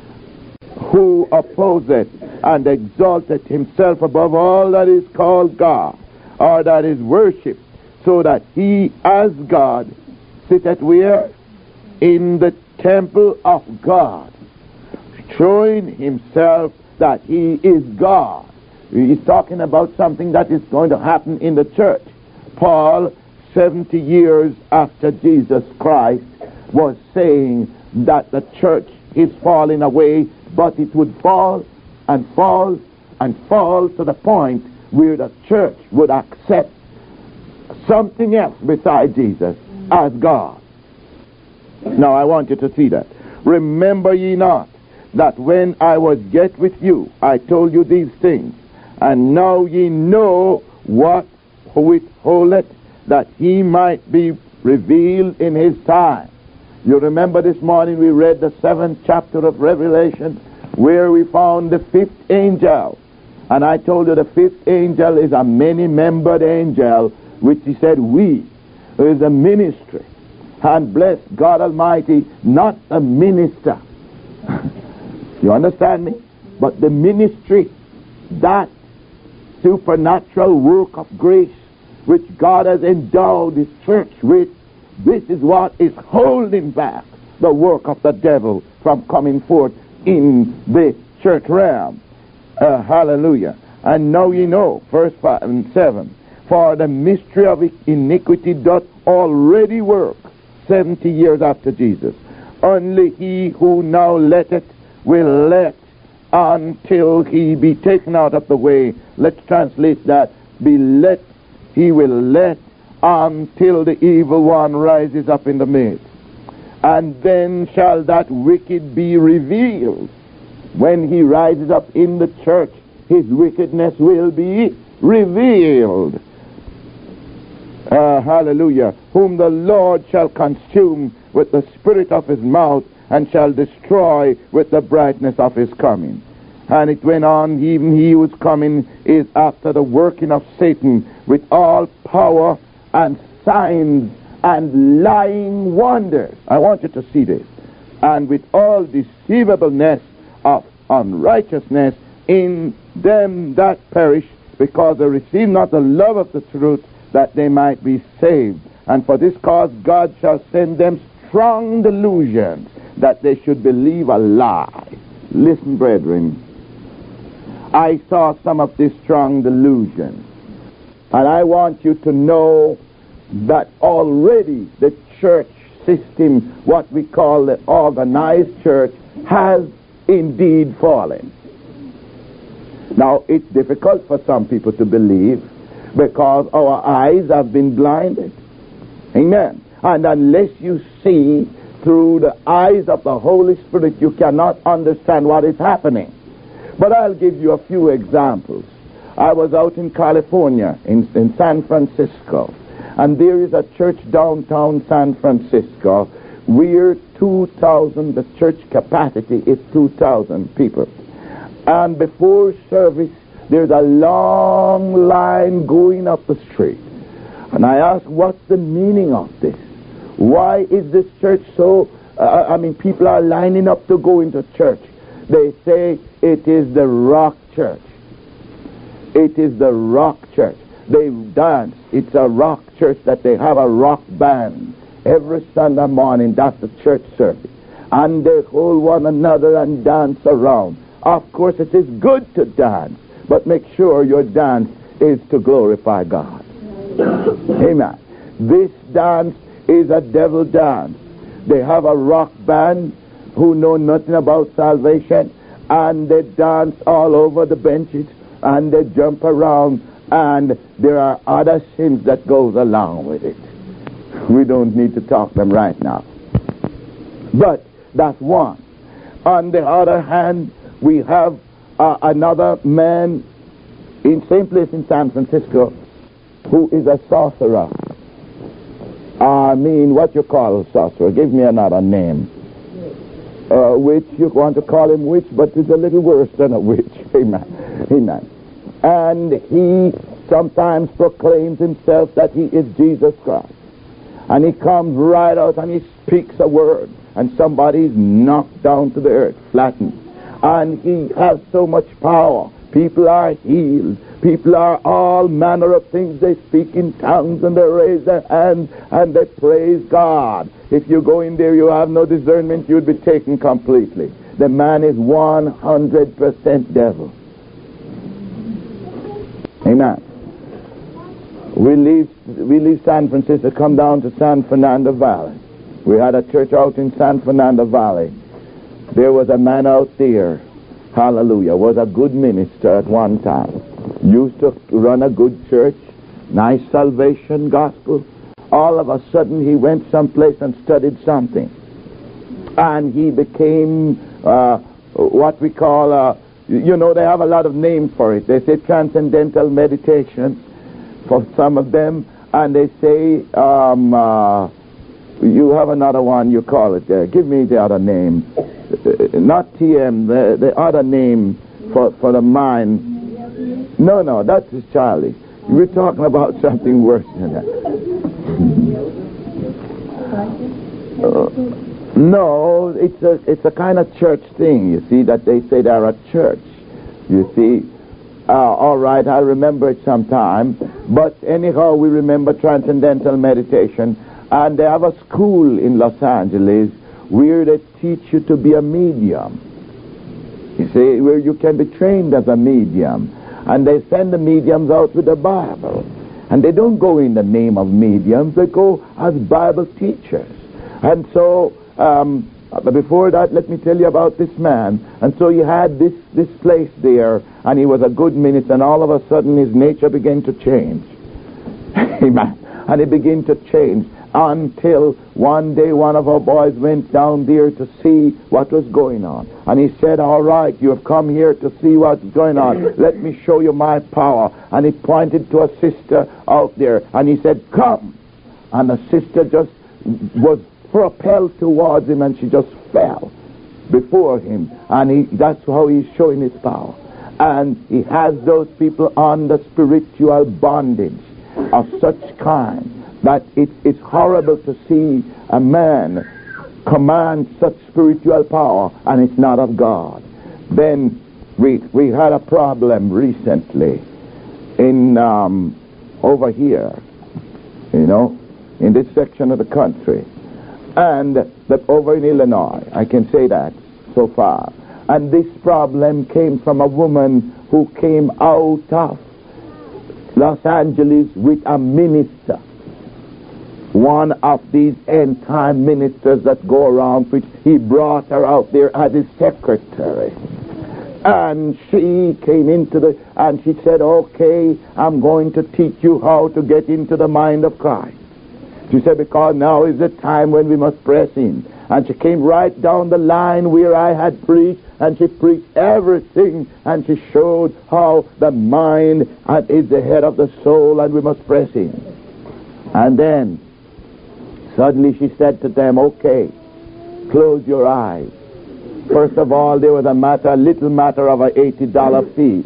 who opposeth and exalteth himself above all that is called God, or that is worshipped, so that he as God sitteth where? In the temple of God, showing himself that he is God. He's talking about something that is going to happen in the church. Paul, seventy years after Jesus Christ, was saying that the church is falling away, but it would fall and fall and fall to the point where the church would accept something else besides Jesus as God. Now I want you to see that. Remember ye not that when I was yet with you, I told you these things, and now ye know what withholdeth, that he might be revealed in his time. You remember this morning we read the seventh chapter of Revelation, where we found the fifth angel. And I told you the fifth angel is a many-membered angel, which he said we, is a ministry. And bless God Almighty, not a minister. You understand me? But the ministry, that supernatural work of grace which God has endowed his church with, this is what is holding back the work of the devil from coming forth in the church realm. Uh, hallelujah. And now ye know, verse five and seven, for the mystery of iniquity doth already work seventy years after Jesus. Only he who now letteth will let until he be taken out of the way. Let's translate that. Be let, he will let until the evil one rises up in the midst. And then shall that wicked be revealed. When he rises up in the church, his wickedness will be revealed. Uh, hallelujah. Whom the Lord shall consume with the spirit of his mouth, and shall destroy with the brightness of his coming. And it went on, even he who is coming is after the working of Satan with all power and signs and lying wonders. I want you to see this. And with all deceivableness of unrighteousness in them that perish, because they receive not the love of the truth, that they might be saved. And for this cause God shall send them strong delusions, that they should believe a lie. Listen, brethren, I saw some of this strong delusion, and I want you to know that already the church system, what we call the organized church, has indeed fallen. Now, it's difficult for some people to believe because our eyes have been blinded. Amen. And unless you see through the eyes of the Holy Spirit, you cannot understand what is happening. But I'll give you a few examples. I was out in California, in, in San Francisco, and there is a church downtown San Francisco where two thousand, the church capacity is two thousand people. And before service, there's a long line going up the street. And I asked, what's the meaning of this? Why is this church so, uh, I mean, people are lining up to go into church. They say it is the rock church. It is the rock church. They dance. It's a rock church that they have a rock band. Every Sunday morning, that's the church service. And they hold one another and dance around. Of course, it is good to dance, but make sure your dance is to glorify God. Amen. This dance is a devil dance. They have a rock band who know nothing about salvation, and they dance all over the benches, and they jump around, and there are other sins that goes along with it. We don't need to talk them right now. But that's one. On the other hand, we have uh, another man in same place in San Francisco who is a sorcerer. I mean, what you call a sorcerer? Give me another name. Uh, witch, you want to call him witch, but it's a little worse than a witch. Amen. Amen. And he sometimes proclaims himself that he is Jesus Christ. And he comes right out and he speaks a word, and somebody's knocked down to the earth, flattened. And he has so much power. People are healed. People are all manner of things. They speak in tongues and they raise their hands and they praise God. If you go in there, you have no discernment, you'd be taken completely. The man is one hundred percent devil. Amen. We leave, we leave San Francisco, come down to San Fernando Valley. We had a church out in San Fernando Valley. There was a man out there, hallelujah, was a good minister at one time. Used to run a good church, nice salvation gospel. All of a sudden he went someplace and studied something. And he became uh, what we call, uh, you know, they have a lot of names for it. They say transcendental meditation for some of them. And they say, um, uh, you have another one, you call it there. Give me the other name. Not T M, the, the other name for, for the mind. No, no, that's his Charlie. We're talking about something worse than that. Uh, no, it's a it's a kind of church thing, you see, that they say they're a church. You see, uh, all right, I remember it sometime. But anyhow, we remember transcendental meditation. And they have a school in Los Angeles where they teach you to be a medium. You see, where you can be trained as a medium. And they send the mediums out with the Bible. And they don't go in the name of mediums. They go as Bible teachers. And so, um, but before that, let me tell you about this man. And so he had this, this place there, and he was a good minister, and all of a sudden his nature began to change. Amen. And it began to change. Until one day one of our boys went down there to see what was going on. And he said, all right, you have come here to see what's going on. Let me show you my power. And he pointed to a sister out there. And he said, come. And the sister just was propelled towards him, and she just fell before him. And he, that's how he's showing his power. And he has those people under spiritual bondage of such kind that it, it's horrible to see a man command such spiritual power and it's not of God. Then we we had a problem recently in um, over here, you know, in this section of the country, and that over in Illinois, I can say that so far. And this problem came from a woman who came out of Los Angeles with a minister, one of these end-time ministers that go around, which he brought her out there as his secretary. And she came into the, and she said, okay, I'm going to teach you how to get into the mind of Christ. She said, because now is the time when we must press in. And she came right down the line where I had preached, and she preached everything, and she showed how the mind is the head of the soul, and we must press in. And then, suddenly she said to them, okay, close your eyes. First of all, there was a matter, a little matter of an eighty dollar fee.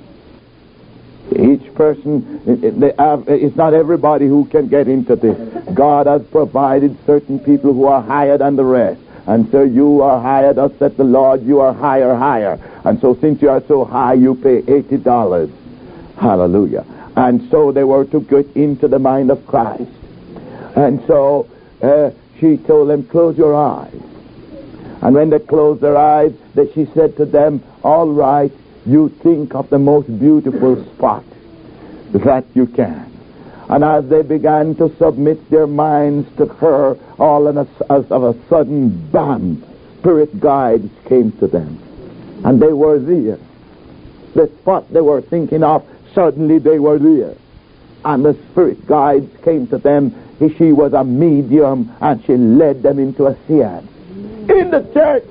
Each person, they have, it's not everybody who can get into this. God has provided certain people who are higher than the rest. And so you are higher, thus said the Lord, you are higher, higher. And so since you are so high, you pay eighty dollars. Hallelujah. And so they were to get into the mind of Christ. And so uh, she told them, close your eyes. And when they closed their eyes, that she said to them, all right, you think of the most beautiful spot that you can. And as they began to submit their minds to her, all in a, as of a sudden, bam, spirit guides came to them. And they were there. The spot they were thinking of, suddenly they were there. And the spirit guides came to them. She was a medium, and she led them into a seance. In the church.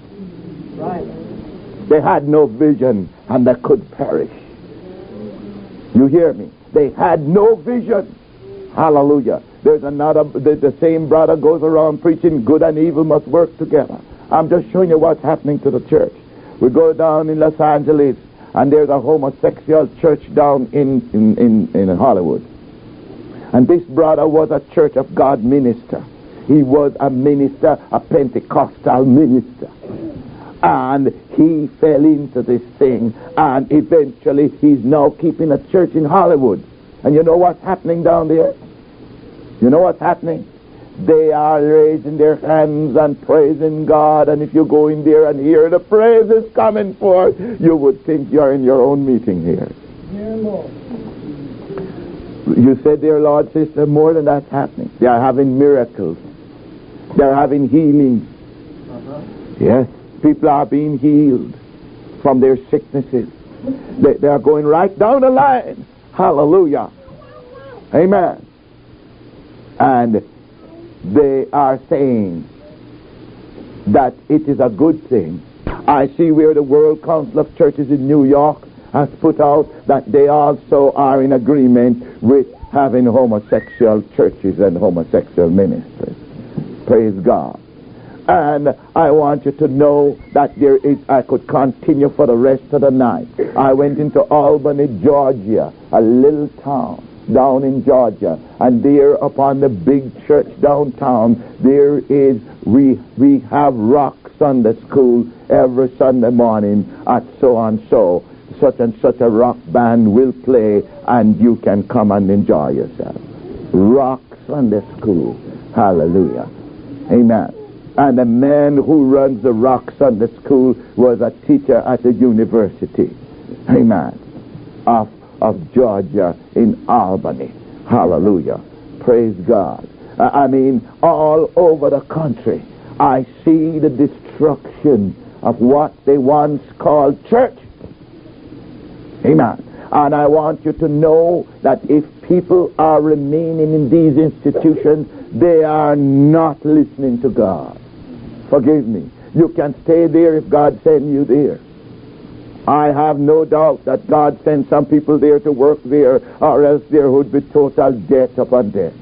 Right. They had no vision, and they could perish. You hear me? They had no vision. Hallelujah. There's another, the, the same brother goes around preaching good and evil must work together. I'm just showing you what's happening to the church. We go down in Los Angeles, and there's a homosexual church down in, in, in, in Hollywood. And this brother was a Church of God minister. He was a minister, a Pentecostal minister. And he fell into this thing, and eventually he's now keeping a church in Hollywood. And you know what's happening down there? You know what's happening? They are raising their hands and praising God, and if you go in there and hear the praises coming forth, you would think you're in your own meeting here. Dear Lord. You said, dear Lord, sister, more than that's happening. They are having miracles. They're having healings. Uh-huh. Yes. People are being healed from their sicknesses. They, they are going right down the line. Hallelujah. Amen. And they are saying that it is a good thing. I see where the World Council of Churches in New York has put out that they also are in agreement with having homosexual churches and homosexual ministers. Praise God. And I want you to know that there is, I could continue for the rest of the night. I went into Albany, Georgia, a little town down in Georgia, and there upon the big church downtown, there is, we, we have rock Sunday school every Sunday morning at so and so. Such and such a rock band will play, and you can come and enjoy yourself. Rock Sunday school. Hallelujah. Amen. And the man who runs the Rock Sunday School was a teacher at the university, amen, of, of Georgia in Albany. Hallelujah. Praise God. Uh, I mean, all over the country, I see the destruction of what they once called church. Amen. And I want you to know that if people are remaining in these institutions, they are not listening to God. Forgive me. You can stay there if God sends you there. I have no doubt that God sent some people there to work there, or else there would be total death upon death.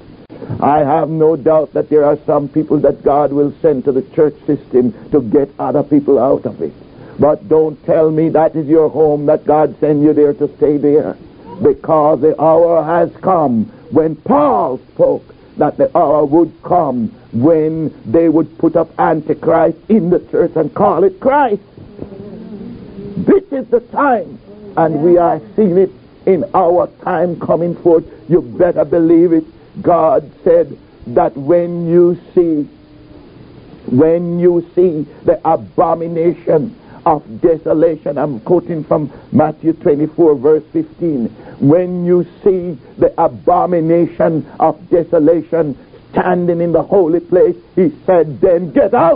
I have no doubt that there are some people that God will send to the church system to get other people out of it. But don't tell me that is your home, that God sent you there to stay there. Because the hour has come when Paul spoke that the hour would come when they would put up Antichrist in the church and call it Christ. This is the time, and we are seeing it in our time coming forth. You better believe it. God said that when you see, when you see the abomination of desolation, I'm quoting from Matthew twenty-four verse fifteen, when you see the abomination of desolation standing in the holy place, he said, then get out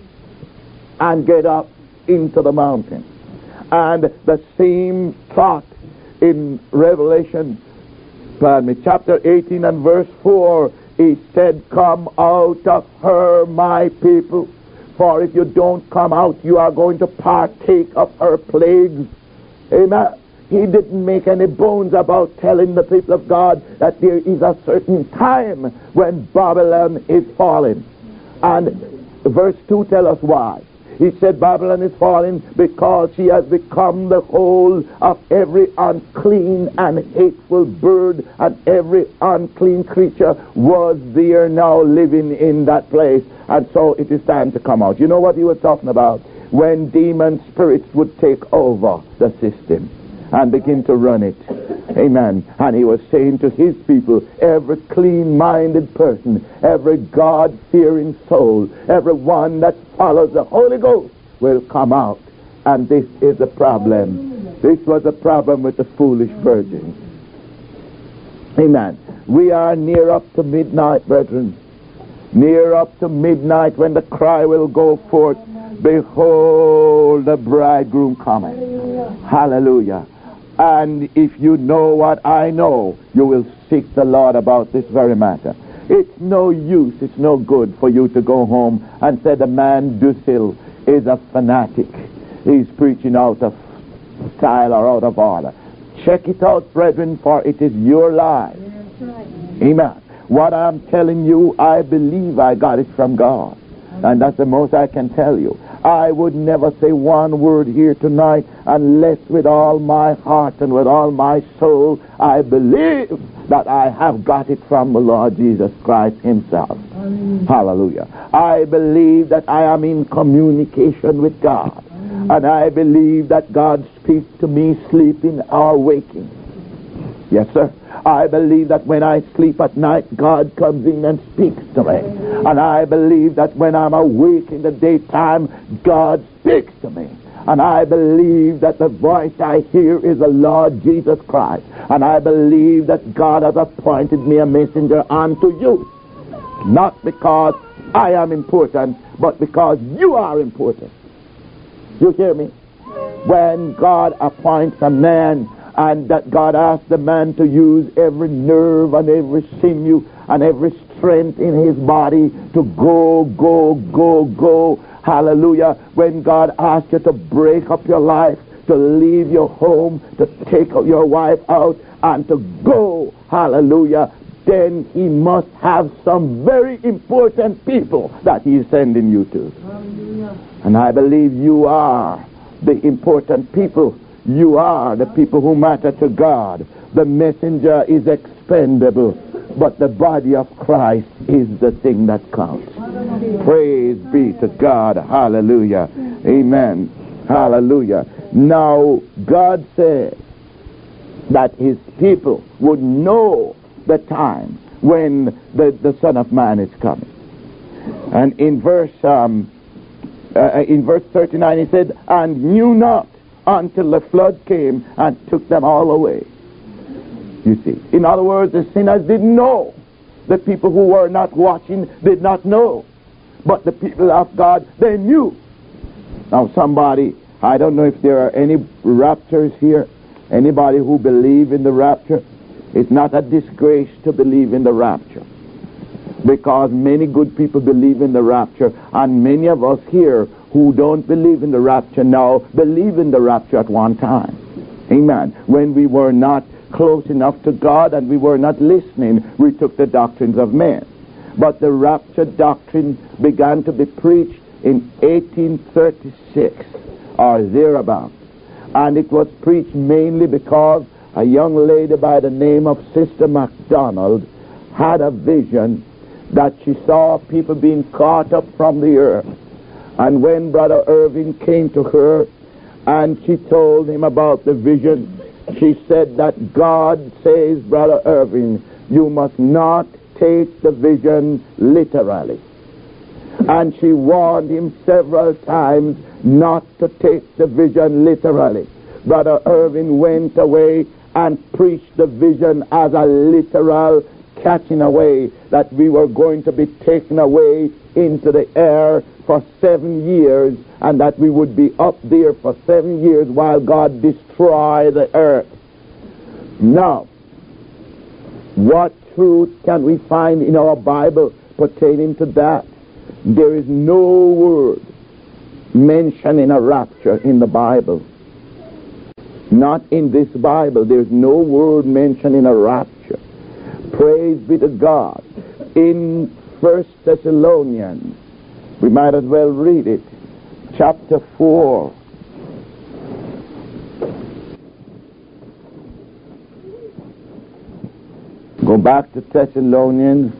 and get up into the mountain. And the same thought in Revelation, pardon me, chapter eighteen and verse four, he said, come out of her, my people, for if you don't come out, you are going to partake of her plagues. Amen. He didn't make any bones about telling the people of God that there is a certain time when Babylon is falling. And verse two tells us why. He said Babylon is falling because she has become the whole of every unclean and hateful bird, and every unclean creature was there now living in that place. And so it is time to come out. You know what he was talking about? When demon spirits would take over the system and begin to run it. Amen. And he was saying to his people, every clean-minded person, every God-fearing soul, every one that follows the Holy Ghost will come out. And this is the problem. This was the problem with the foolish virgins. Amen. We are near up to midnight, brethren. Near up to midnight, when the cry will go forth, behold, the bridegroom cometh. Hallelujah. And if you know what I know, you will seek the Lord about this very matter. It's no use, it's no good for you to go home and say the man Dusil is a fanatic. He's preaching out of style or out of order. Check it out, brethren, for it is your life. Amen. What I'm telling you, I believe I got it from God. And that's the most I can tell you. I would never say one word here tonight unless with all my heart and with all my soul I believe that I have got it from the Lord Jesus Christ himself. Amen. Hallelujah. I believe that I am in communication with God. Amen. And I believe that God speaks to me sleeping or waking. Yes, sir. I believe that when I sleep at night, God comes in and speaks to me. And I believe that when I'm awake in the daytime, God speaks to me. And I believe that the voice I hear is the Lord Jesus Christ. And I believe that God has appointed me a messenger unto you. Not because I am important, but because you are important. You hear me? When God appoints a man, and that God asked the man to use every nerve and every sinew and every strength in his body to go, go, go, go. Hallelujah. When God asked you to break up your life, to leave your home, to take your wife out and to go, hallelujah, then he must have some very important people that he is sending you to. Hallelujah. And I believe you are the important people. You are the people who matter to God. The messenger is expendable, but the body of Christ is the thing that counts. Praise be to God. Hallelujah. Amen. Hallelujah. Now, God said that his people would know the time when the, the Son of Man is coming. And in verse um, uh, in verse thirty-nine, he said, and knew not until the flood came and took them all away. You see. In other words, the sinners didn't know. The people who were not watching did not know. But the people of God, they knew. Now somebody, I don't know if there are any raptors here, anybody who believe in the rapture. It's not a disgrace to believe in the rapture, because many good people believe in the rapture, and many of us here who don't believe in the rapture now believe in the rapture at one time. Amen. When we were not close enough to God and we were not listening, we took the doctrines of men. But the rapture doctrine began to be preached in eighteen thirty-six or thereabouts. And it was preached mainly because a young lady by the name of Sister MacDonald had a vision that she saw people being caught up from the earth. And when Brother Irving came to her and she told him about the vision, she said that God says, Brother Irving, you must not take the vision literally. And she warned him several times not to take the vision literally. Brother Irving went away and preached the vision as a literal catching away, that we were going to be taken away into the air for seven years and that we would be up there for seven years while God destroyed the earth. Now, what truth can we find in our Bible pertaining to that? There is no word mentioning a rapture in the Bible. Not in this Bible. There's no word mentioning a rapture. Praise be to God. In First Thessalonians, we might as well read it, chapter four. Go back to Thessalonians,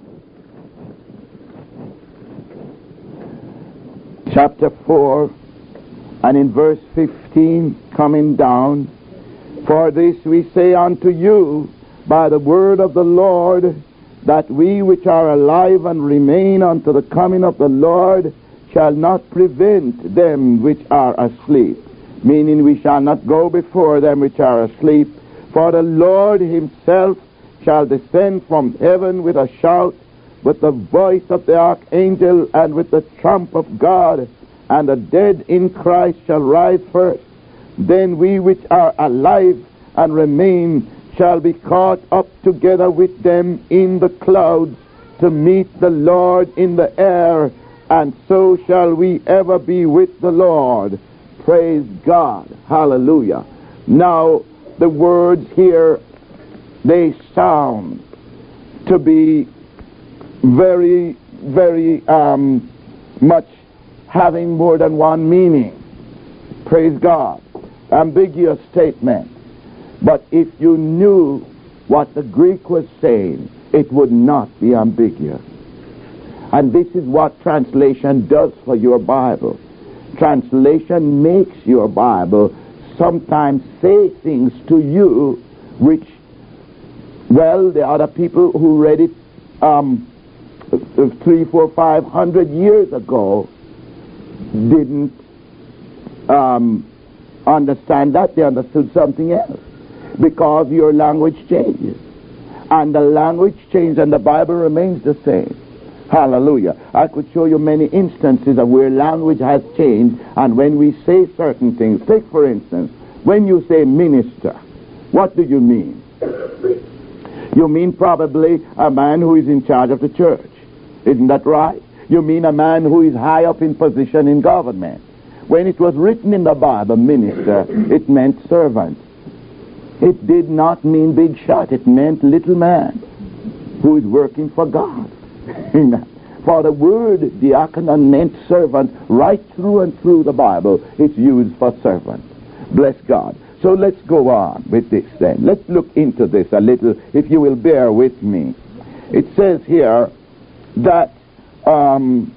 chapter four, and in verse fifteen, coming down, for this we say unto you by the word of the Lord, that we which are alive and remain unto the coming of the Lord shall not prevent them which are asleep. Meaning we shall not go before them which are asleep. For the Lord himself shall descend from heaven with a shout, with the voice of the archangel, and with the trump of God, and the dead in Christ shall rise first. Then we which are alive and remain shall be caught up together with them in the clouds to meet the Lord in the air, and so shall we ever be with the Lord. Praise God. Hallelujah. Now, the words here, they sound to be very, very um, much having more than one meaning. Praise God. Ambiguous statement. But if you knew what the Greek was saying, it would not be ambiguous. And this is what translation does for your Bible. Translation makes your Bible sometimes say things to you which, well, the other people who read it um, three, four, five hundred years ago didn't um, understand that. They understood something else. Because your language changes. And the language changes and the Bible remains the same. Hallelujah. I could show you many instances of where language has changed, and when we say certain things. Take, for instance, when you say minister, what do you mean? You mean probably a man who is in charge of the church. Isn't that right? You mean a man who is high up in position in government. When it was written in the Bible, minister, it meant servant. It did not mean big shot. It meant little man who is working for God. For the word diakonon meant servant right through and through the Bible. It's used for servant. Bless God. So let's go on with this then. Let's look into this a little, if you will bear with me. It says here that um,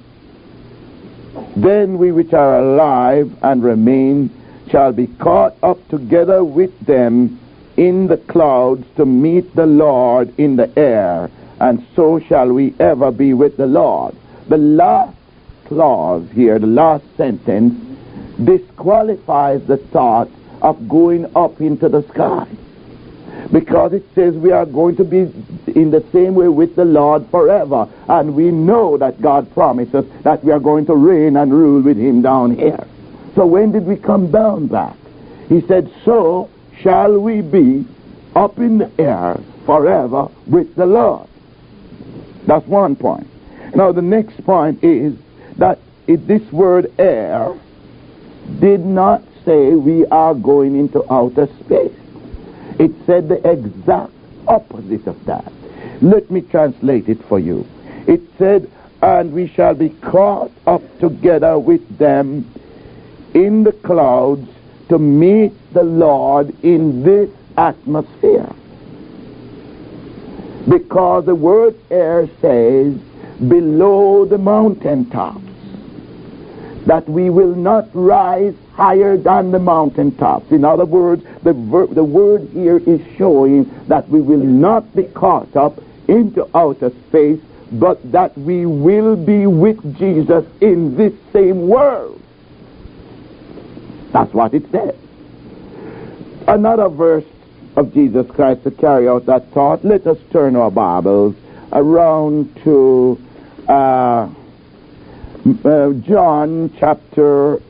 then we which are alive and remain shall be caught up together with them in the clouds to meet the Lord in the air, and so shall we ever be with the Lord. The last clause here, the last sentence, disqualifies the thought of going up into the sky, because it says we are going to be in the same way with the Lord forever, and we know that God promises that we are going to reign and rule with him down here. So when did we come down back? He said, so shall we be up in the air forever with the Lord. That's one point. Now the next point is that if this word air did not say we are going into outer space. It said the exact opposite of that. Let me translate it for you. It said, and we shall be caught up together with them in the clouds to meet the Lord in this atmosphere. Because the word air says, below the mountaintops, that we will not rise higher than the mountaintops. In other words, the, ver- the word here is showing that we will not be caught up into outer space, but that we will be with Jesus in this same world. That's what it says. Another verse of Jesus Christ to carry out that thought. Let us turn our Bibles around to uh, uh, John chapter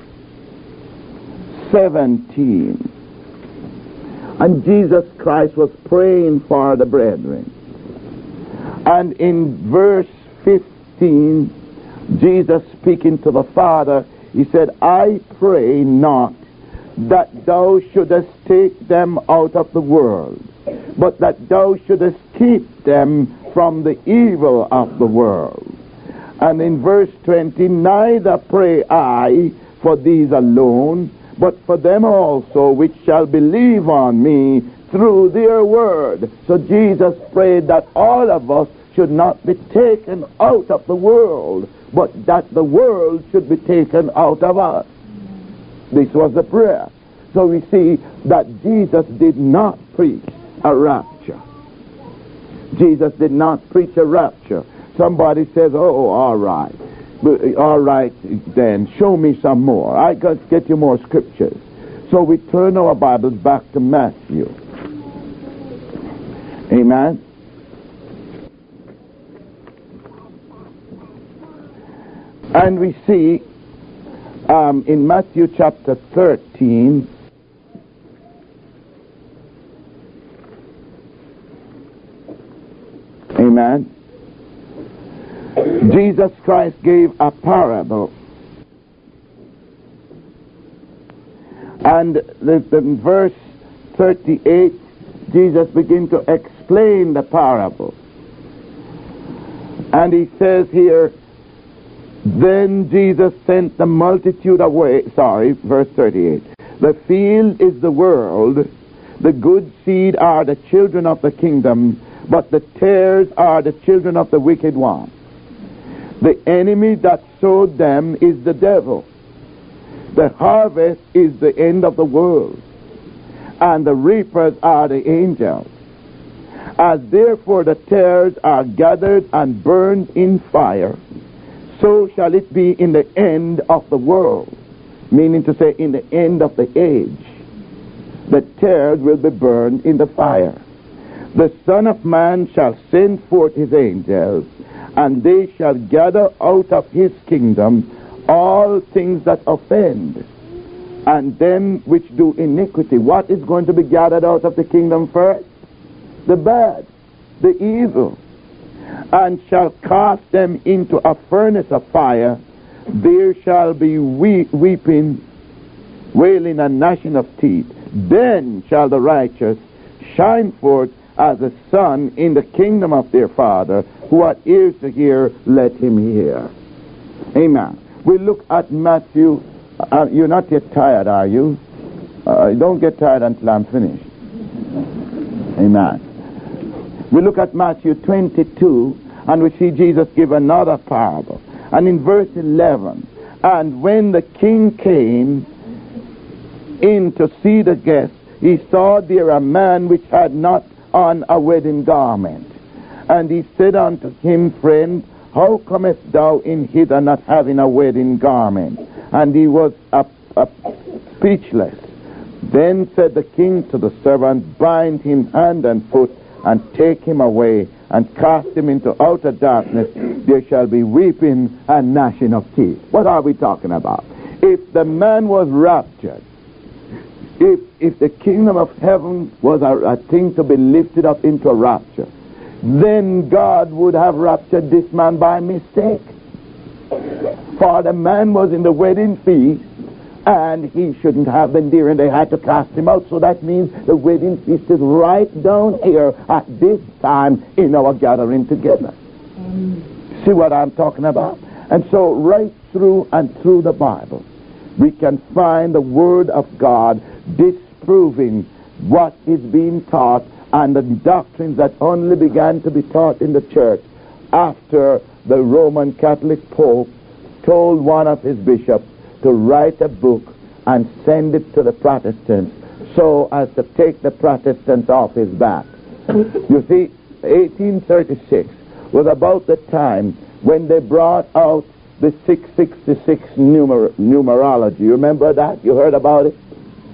seventeen. And Jesus Christ was praying for the brethren. And in verse fifteen, Jesus speaking to the Father, he said, I pray not that thou shouldest take them out of the world, but that thou shouldest keep them from the evil of the world. And in verse twenty, neither pray I for these alone, but for them also which shall believe on me through their word. So Jesus prayed that all of us should not be taken out of the world, but that the world should be taken out of us. This was the prayer. So we see that Jesus did not preach a rapture. Jesus did not preach a rapture. Somebody says, oh, all right. All right, then, show me some more. I got to get you more scriptures. So we turn our Bibles back to Matthew. Amen. And we see um, in Matthew chapter thirteen, amen, Jesus Christ gave a parable. And the, the verse thirty-eight, Jesus began to explain the parable. And he says here, then Jesus sent the multitude away. Sorry, verse thirty-eight. The field is the world. The good seed are the children of the kingdom, but the tares are the children of the wicked one. The enemy that sowed them is the devil. The harvest is the end of the world, and the reapers are the angels. As therefore the tares are gathered and burned in fire, so shall it be in the end of the world, meaning to say in the end of the age. The tares will be burned in the fire. The Son of Man shall send forth his angels, and they shall gather out of his kingdom all things that offend, and them which do iniquity. What is going to be gathered out of the kingdom first? The bad, the evil. And shall cast them into a furnace of fire. There shall be weep, weeping, wailing, and gnashing of teeth. Then shall the righteous shine forth as the sun in the kingdom of their Father. Who hath ears to hear, let him hear. Amen. We look at Matthew. Uh, you're not yet tired, are you? Uh, don't get tired until I'm finished. Amen. We look at Matthew twenty-two, and we see Jesus give another parable. And in verse eleven, and when the king came in to see the guests, he saw there a man which had not on a wedding garment. And he said unto him, Friend, how comest thou in hither not having a wedding garment? And he was up, up, speechless. Then said the king to the servant, Bind him hand and foot, and take him away, and cast him into outer darkness. There shall be weeping and gnashing of teeth. What are we talking about? If the man was raptured, if if the kingdom of heaven was a, a thing to be lifted up into a rapture, then God would have raptured this man by mistake. For the man was in the wedding feast, and he shouldn't have been there, and they had to cast him out. So that means the wedding feast is right down here at this time in our gathering together. See what I'm talking about? And so right through and through the Bible, we can find the Word of God disproving what is being taught and the doctrines that only began to be taught in the church after the Roman Catholic Pope told one of his bishops to write a book and send it to the Protestants so as to take the Protestants off his back. You see, eighteen thirty-six was about the time when they brought out the six sixty-six numer- numerology. You remember that? You heard about it?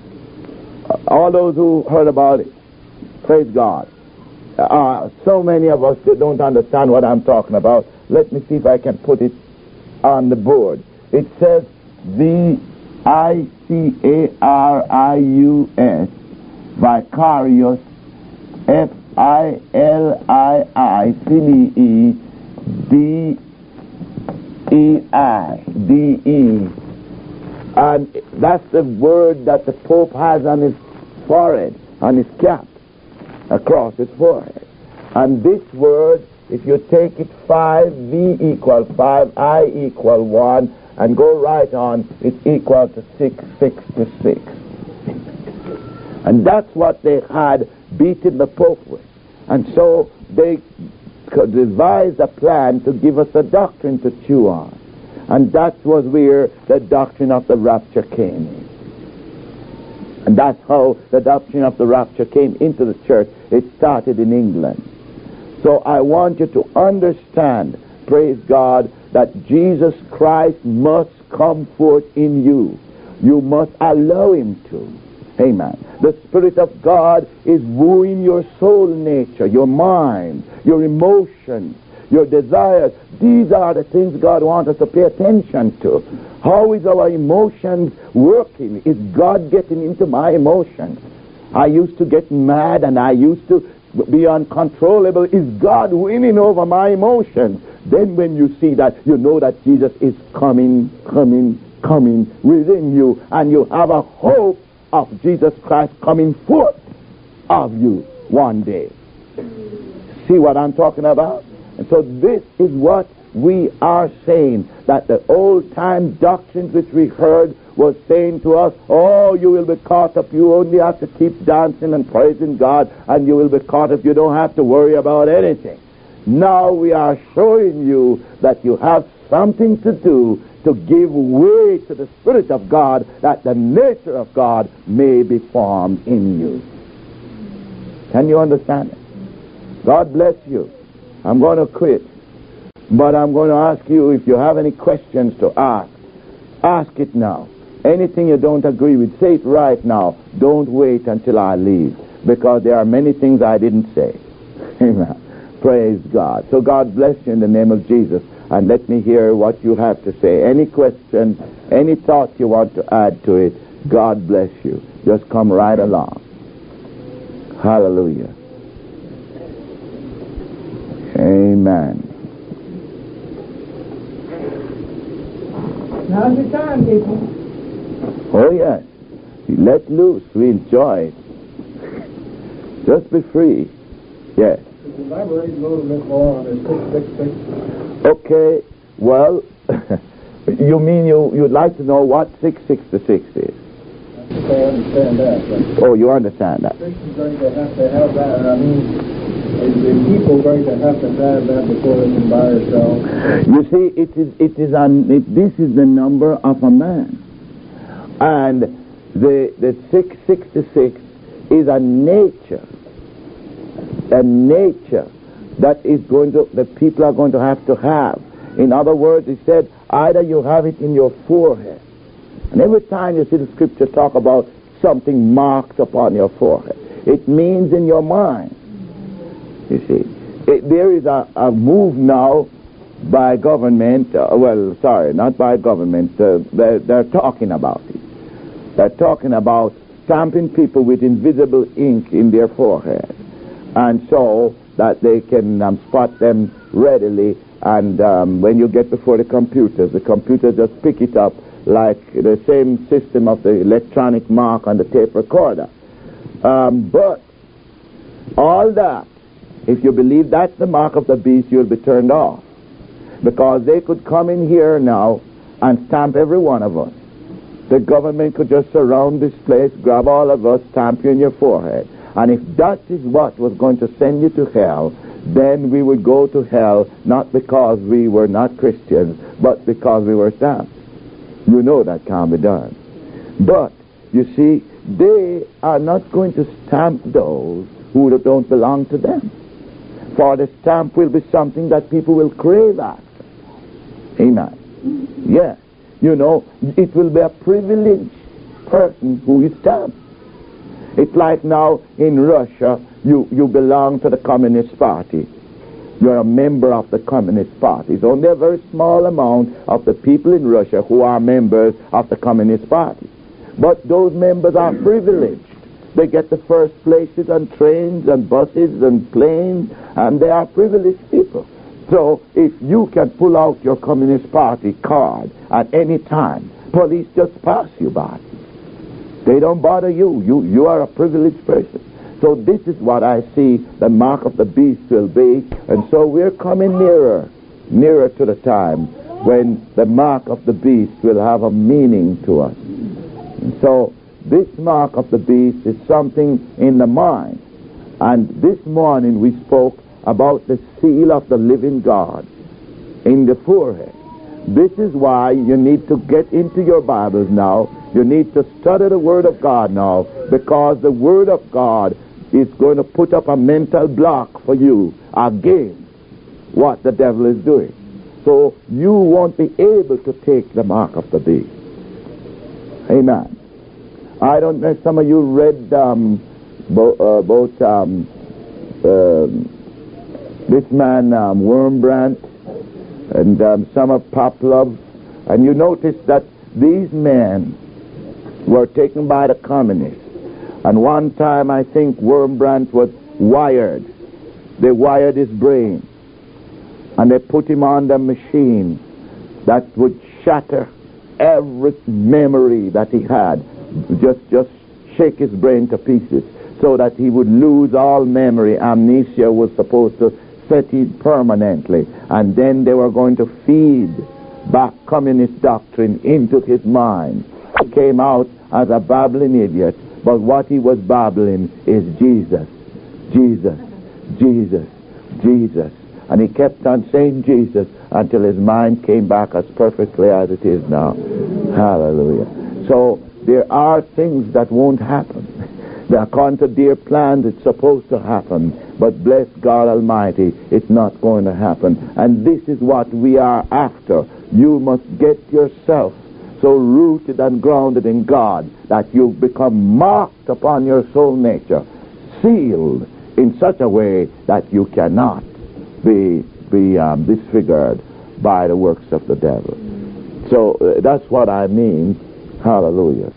All those who heard about it, praise God. Uh, so many of us don't understand what I'm talking about. Let me see if I can put it on the board. It says V I C A R I U S, vicarious, F I L I I, Philii, D E I, D E. And that's the word that the Pope has on his forehead, on his cap, across his forehead. And this word, if you take it five, V equal five, I equal one, and go right on, it's equal to six sixty-six. And that's what they had beaten the Pope with. And so they devised a plan to give us a doctrine to chew on. And that was where the doctrine of the rapture came in. And that's how the doctrine of the rapture came into the church. It started in England. So I want you to understand, praise God, that Jesus Christ must come forth in you. You must allow him to. Amen. The Spirit of God is wooing your soul nature, your mind, your emotions, your desires. These are the things God wants us to pay attention to. How is our emotions working? Is God getting into my emotions? I used to get mad and I used to be uncontrollable. Is God winning over my emotions? Then when you see that, you know that Jesus is coming, coming, coming within you, and you have a hope of Jesus Christ coming forth of you one day. See what I'm talking about? And so this is what we are saying, that the old-time doctrines which we heard was saying to us, oh, you will be caught up, you only have to keep dancing and praising God, and you will be caught up, you don't have to worry about anything. Now we are showing you that you have something to do to give way to the Spirit of God, that the nature of God may be formed in you. Can you understand it? God bless you. I'm going to quit. But I'm going to ask you, if you have any questions to ask, ask it now. Anything you don't agree with, say it right now. Don't wait until I leave, because there are many things I didn't say. Amen. Praise God. So God bless you in the name of Jesus, and let me hear what you have to say. Any questions, any thoughts you want to add to it, God bless you. Just come right along. Hallelujah. Amen. Now's your time, people. Oh, yes. Let loose. We enjoy it. Just be free. Yes. Could you elaborate a little bit more on this six six six? Okay. Well, you mean you, you'd like to know what six sixty-six is? I think I understand that. But oh, you understand that. Christians going to have to have that. I mean, is the people going to have to have that before they can buy or sell? You see, it is it is an it, this is the number of a man, and the the six sixty-six is a nature, a nature that is going to the people are going to have to have. In other words, he said either you have it in your forehead, and every time you see the scripture talk about something marked upon your forehead, it means in your mind. You see, it, there is a, a move now by government, uh, well, sorry, not by government, uh, they're, they're talking about it. They're talking about stamping people with invisible ink in their forehead, and so that they can um, spot them readily, and um, when you get before the computers, the computers just pick it up like the same system of the electronic mark on the tape recorder. Um, but all that, if you believe that's the mark of the beast, you'll be turned off. Because they could come in here now and stamp every one of us. The government could just surround this place, grab all of us, stamp you in your forehead. And if that is what was going to send you to hell, then we would go to hell not because we were not Christians, but because we were stamped. You know that can't be done. But, you see, they are not going to stamp those who don't belong to them. For the stamp will be something that people will crave after. Amen. Yes. You know, it will be a privileged person who is stamped. It's like now in Russia, you, you belong to the Communist Party. You're a member of the Communist Party. It's only a very small amount of the people in Russia who are members of the Communist Party. But those members are privileged. They get the first places on trains and buses and planes, and they are privileged people. So if you can pull out your Communist Party card at any time, police just pass you by. They don't bother you. You you are a privileged person. So this is what I see the mark of the beast will be. And so we're coming nearer, nearer to the time when the mark of the beast will have a meaning to us. And so this mark of the beast is something in the mind. And this morning we spoke about the seal of the living God in the forehead. This is why you need to get into your Bibles now. You need to study the Word of God now, because the Word of God is going to put up a mental block for you against what the devil is doing. So you won't be able to take the mark of the beast. Amen. I don't know if some of you read um, bo- uh, about um, uh, this man, um, Wormbrandt, and um, some of Poplov, and you notice that these men were taken by the communists. And one time I think Wormbrandt was wired. They wired his brain. And they put him on the machine that would shatter every memory that he had. Just, just shake his brain to pieces so that he would lose all memory. Amnesia was supposed to set in permanently. And then they were going to feed back communist doctrine into his mind. He came out as a babbling idiot, but what he was babbling is Jesus, Jesus, Jesus, Jesus. And he kept on saying Jesus until his mind came back as perfectly as it is now. Hallelujah. So there are things that won't happen. According to their plans, it's supposed to happen. But bless God Almighty, it's not going to happen. And this is what we are after. You must get yourself so rooted and grounded in God that you become marked upon your soul nature, sealed in such a way that you cannot be, be um, disfigured by the works of the devil. So uh, that's what I mean. Hallelujah.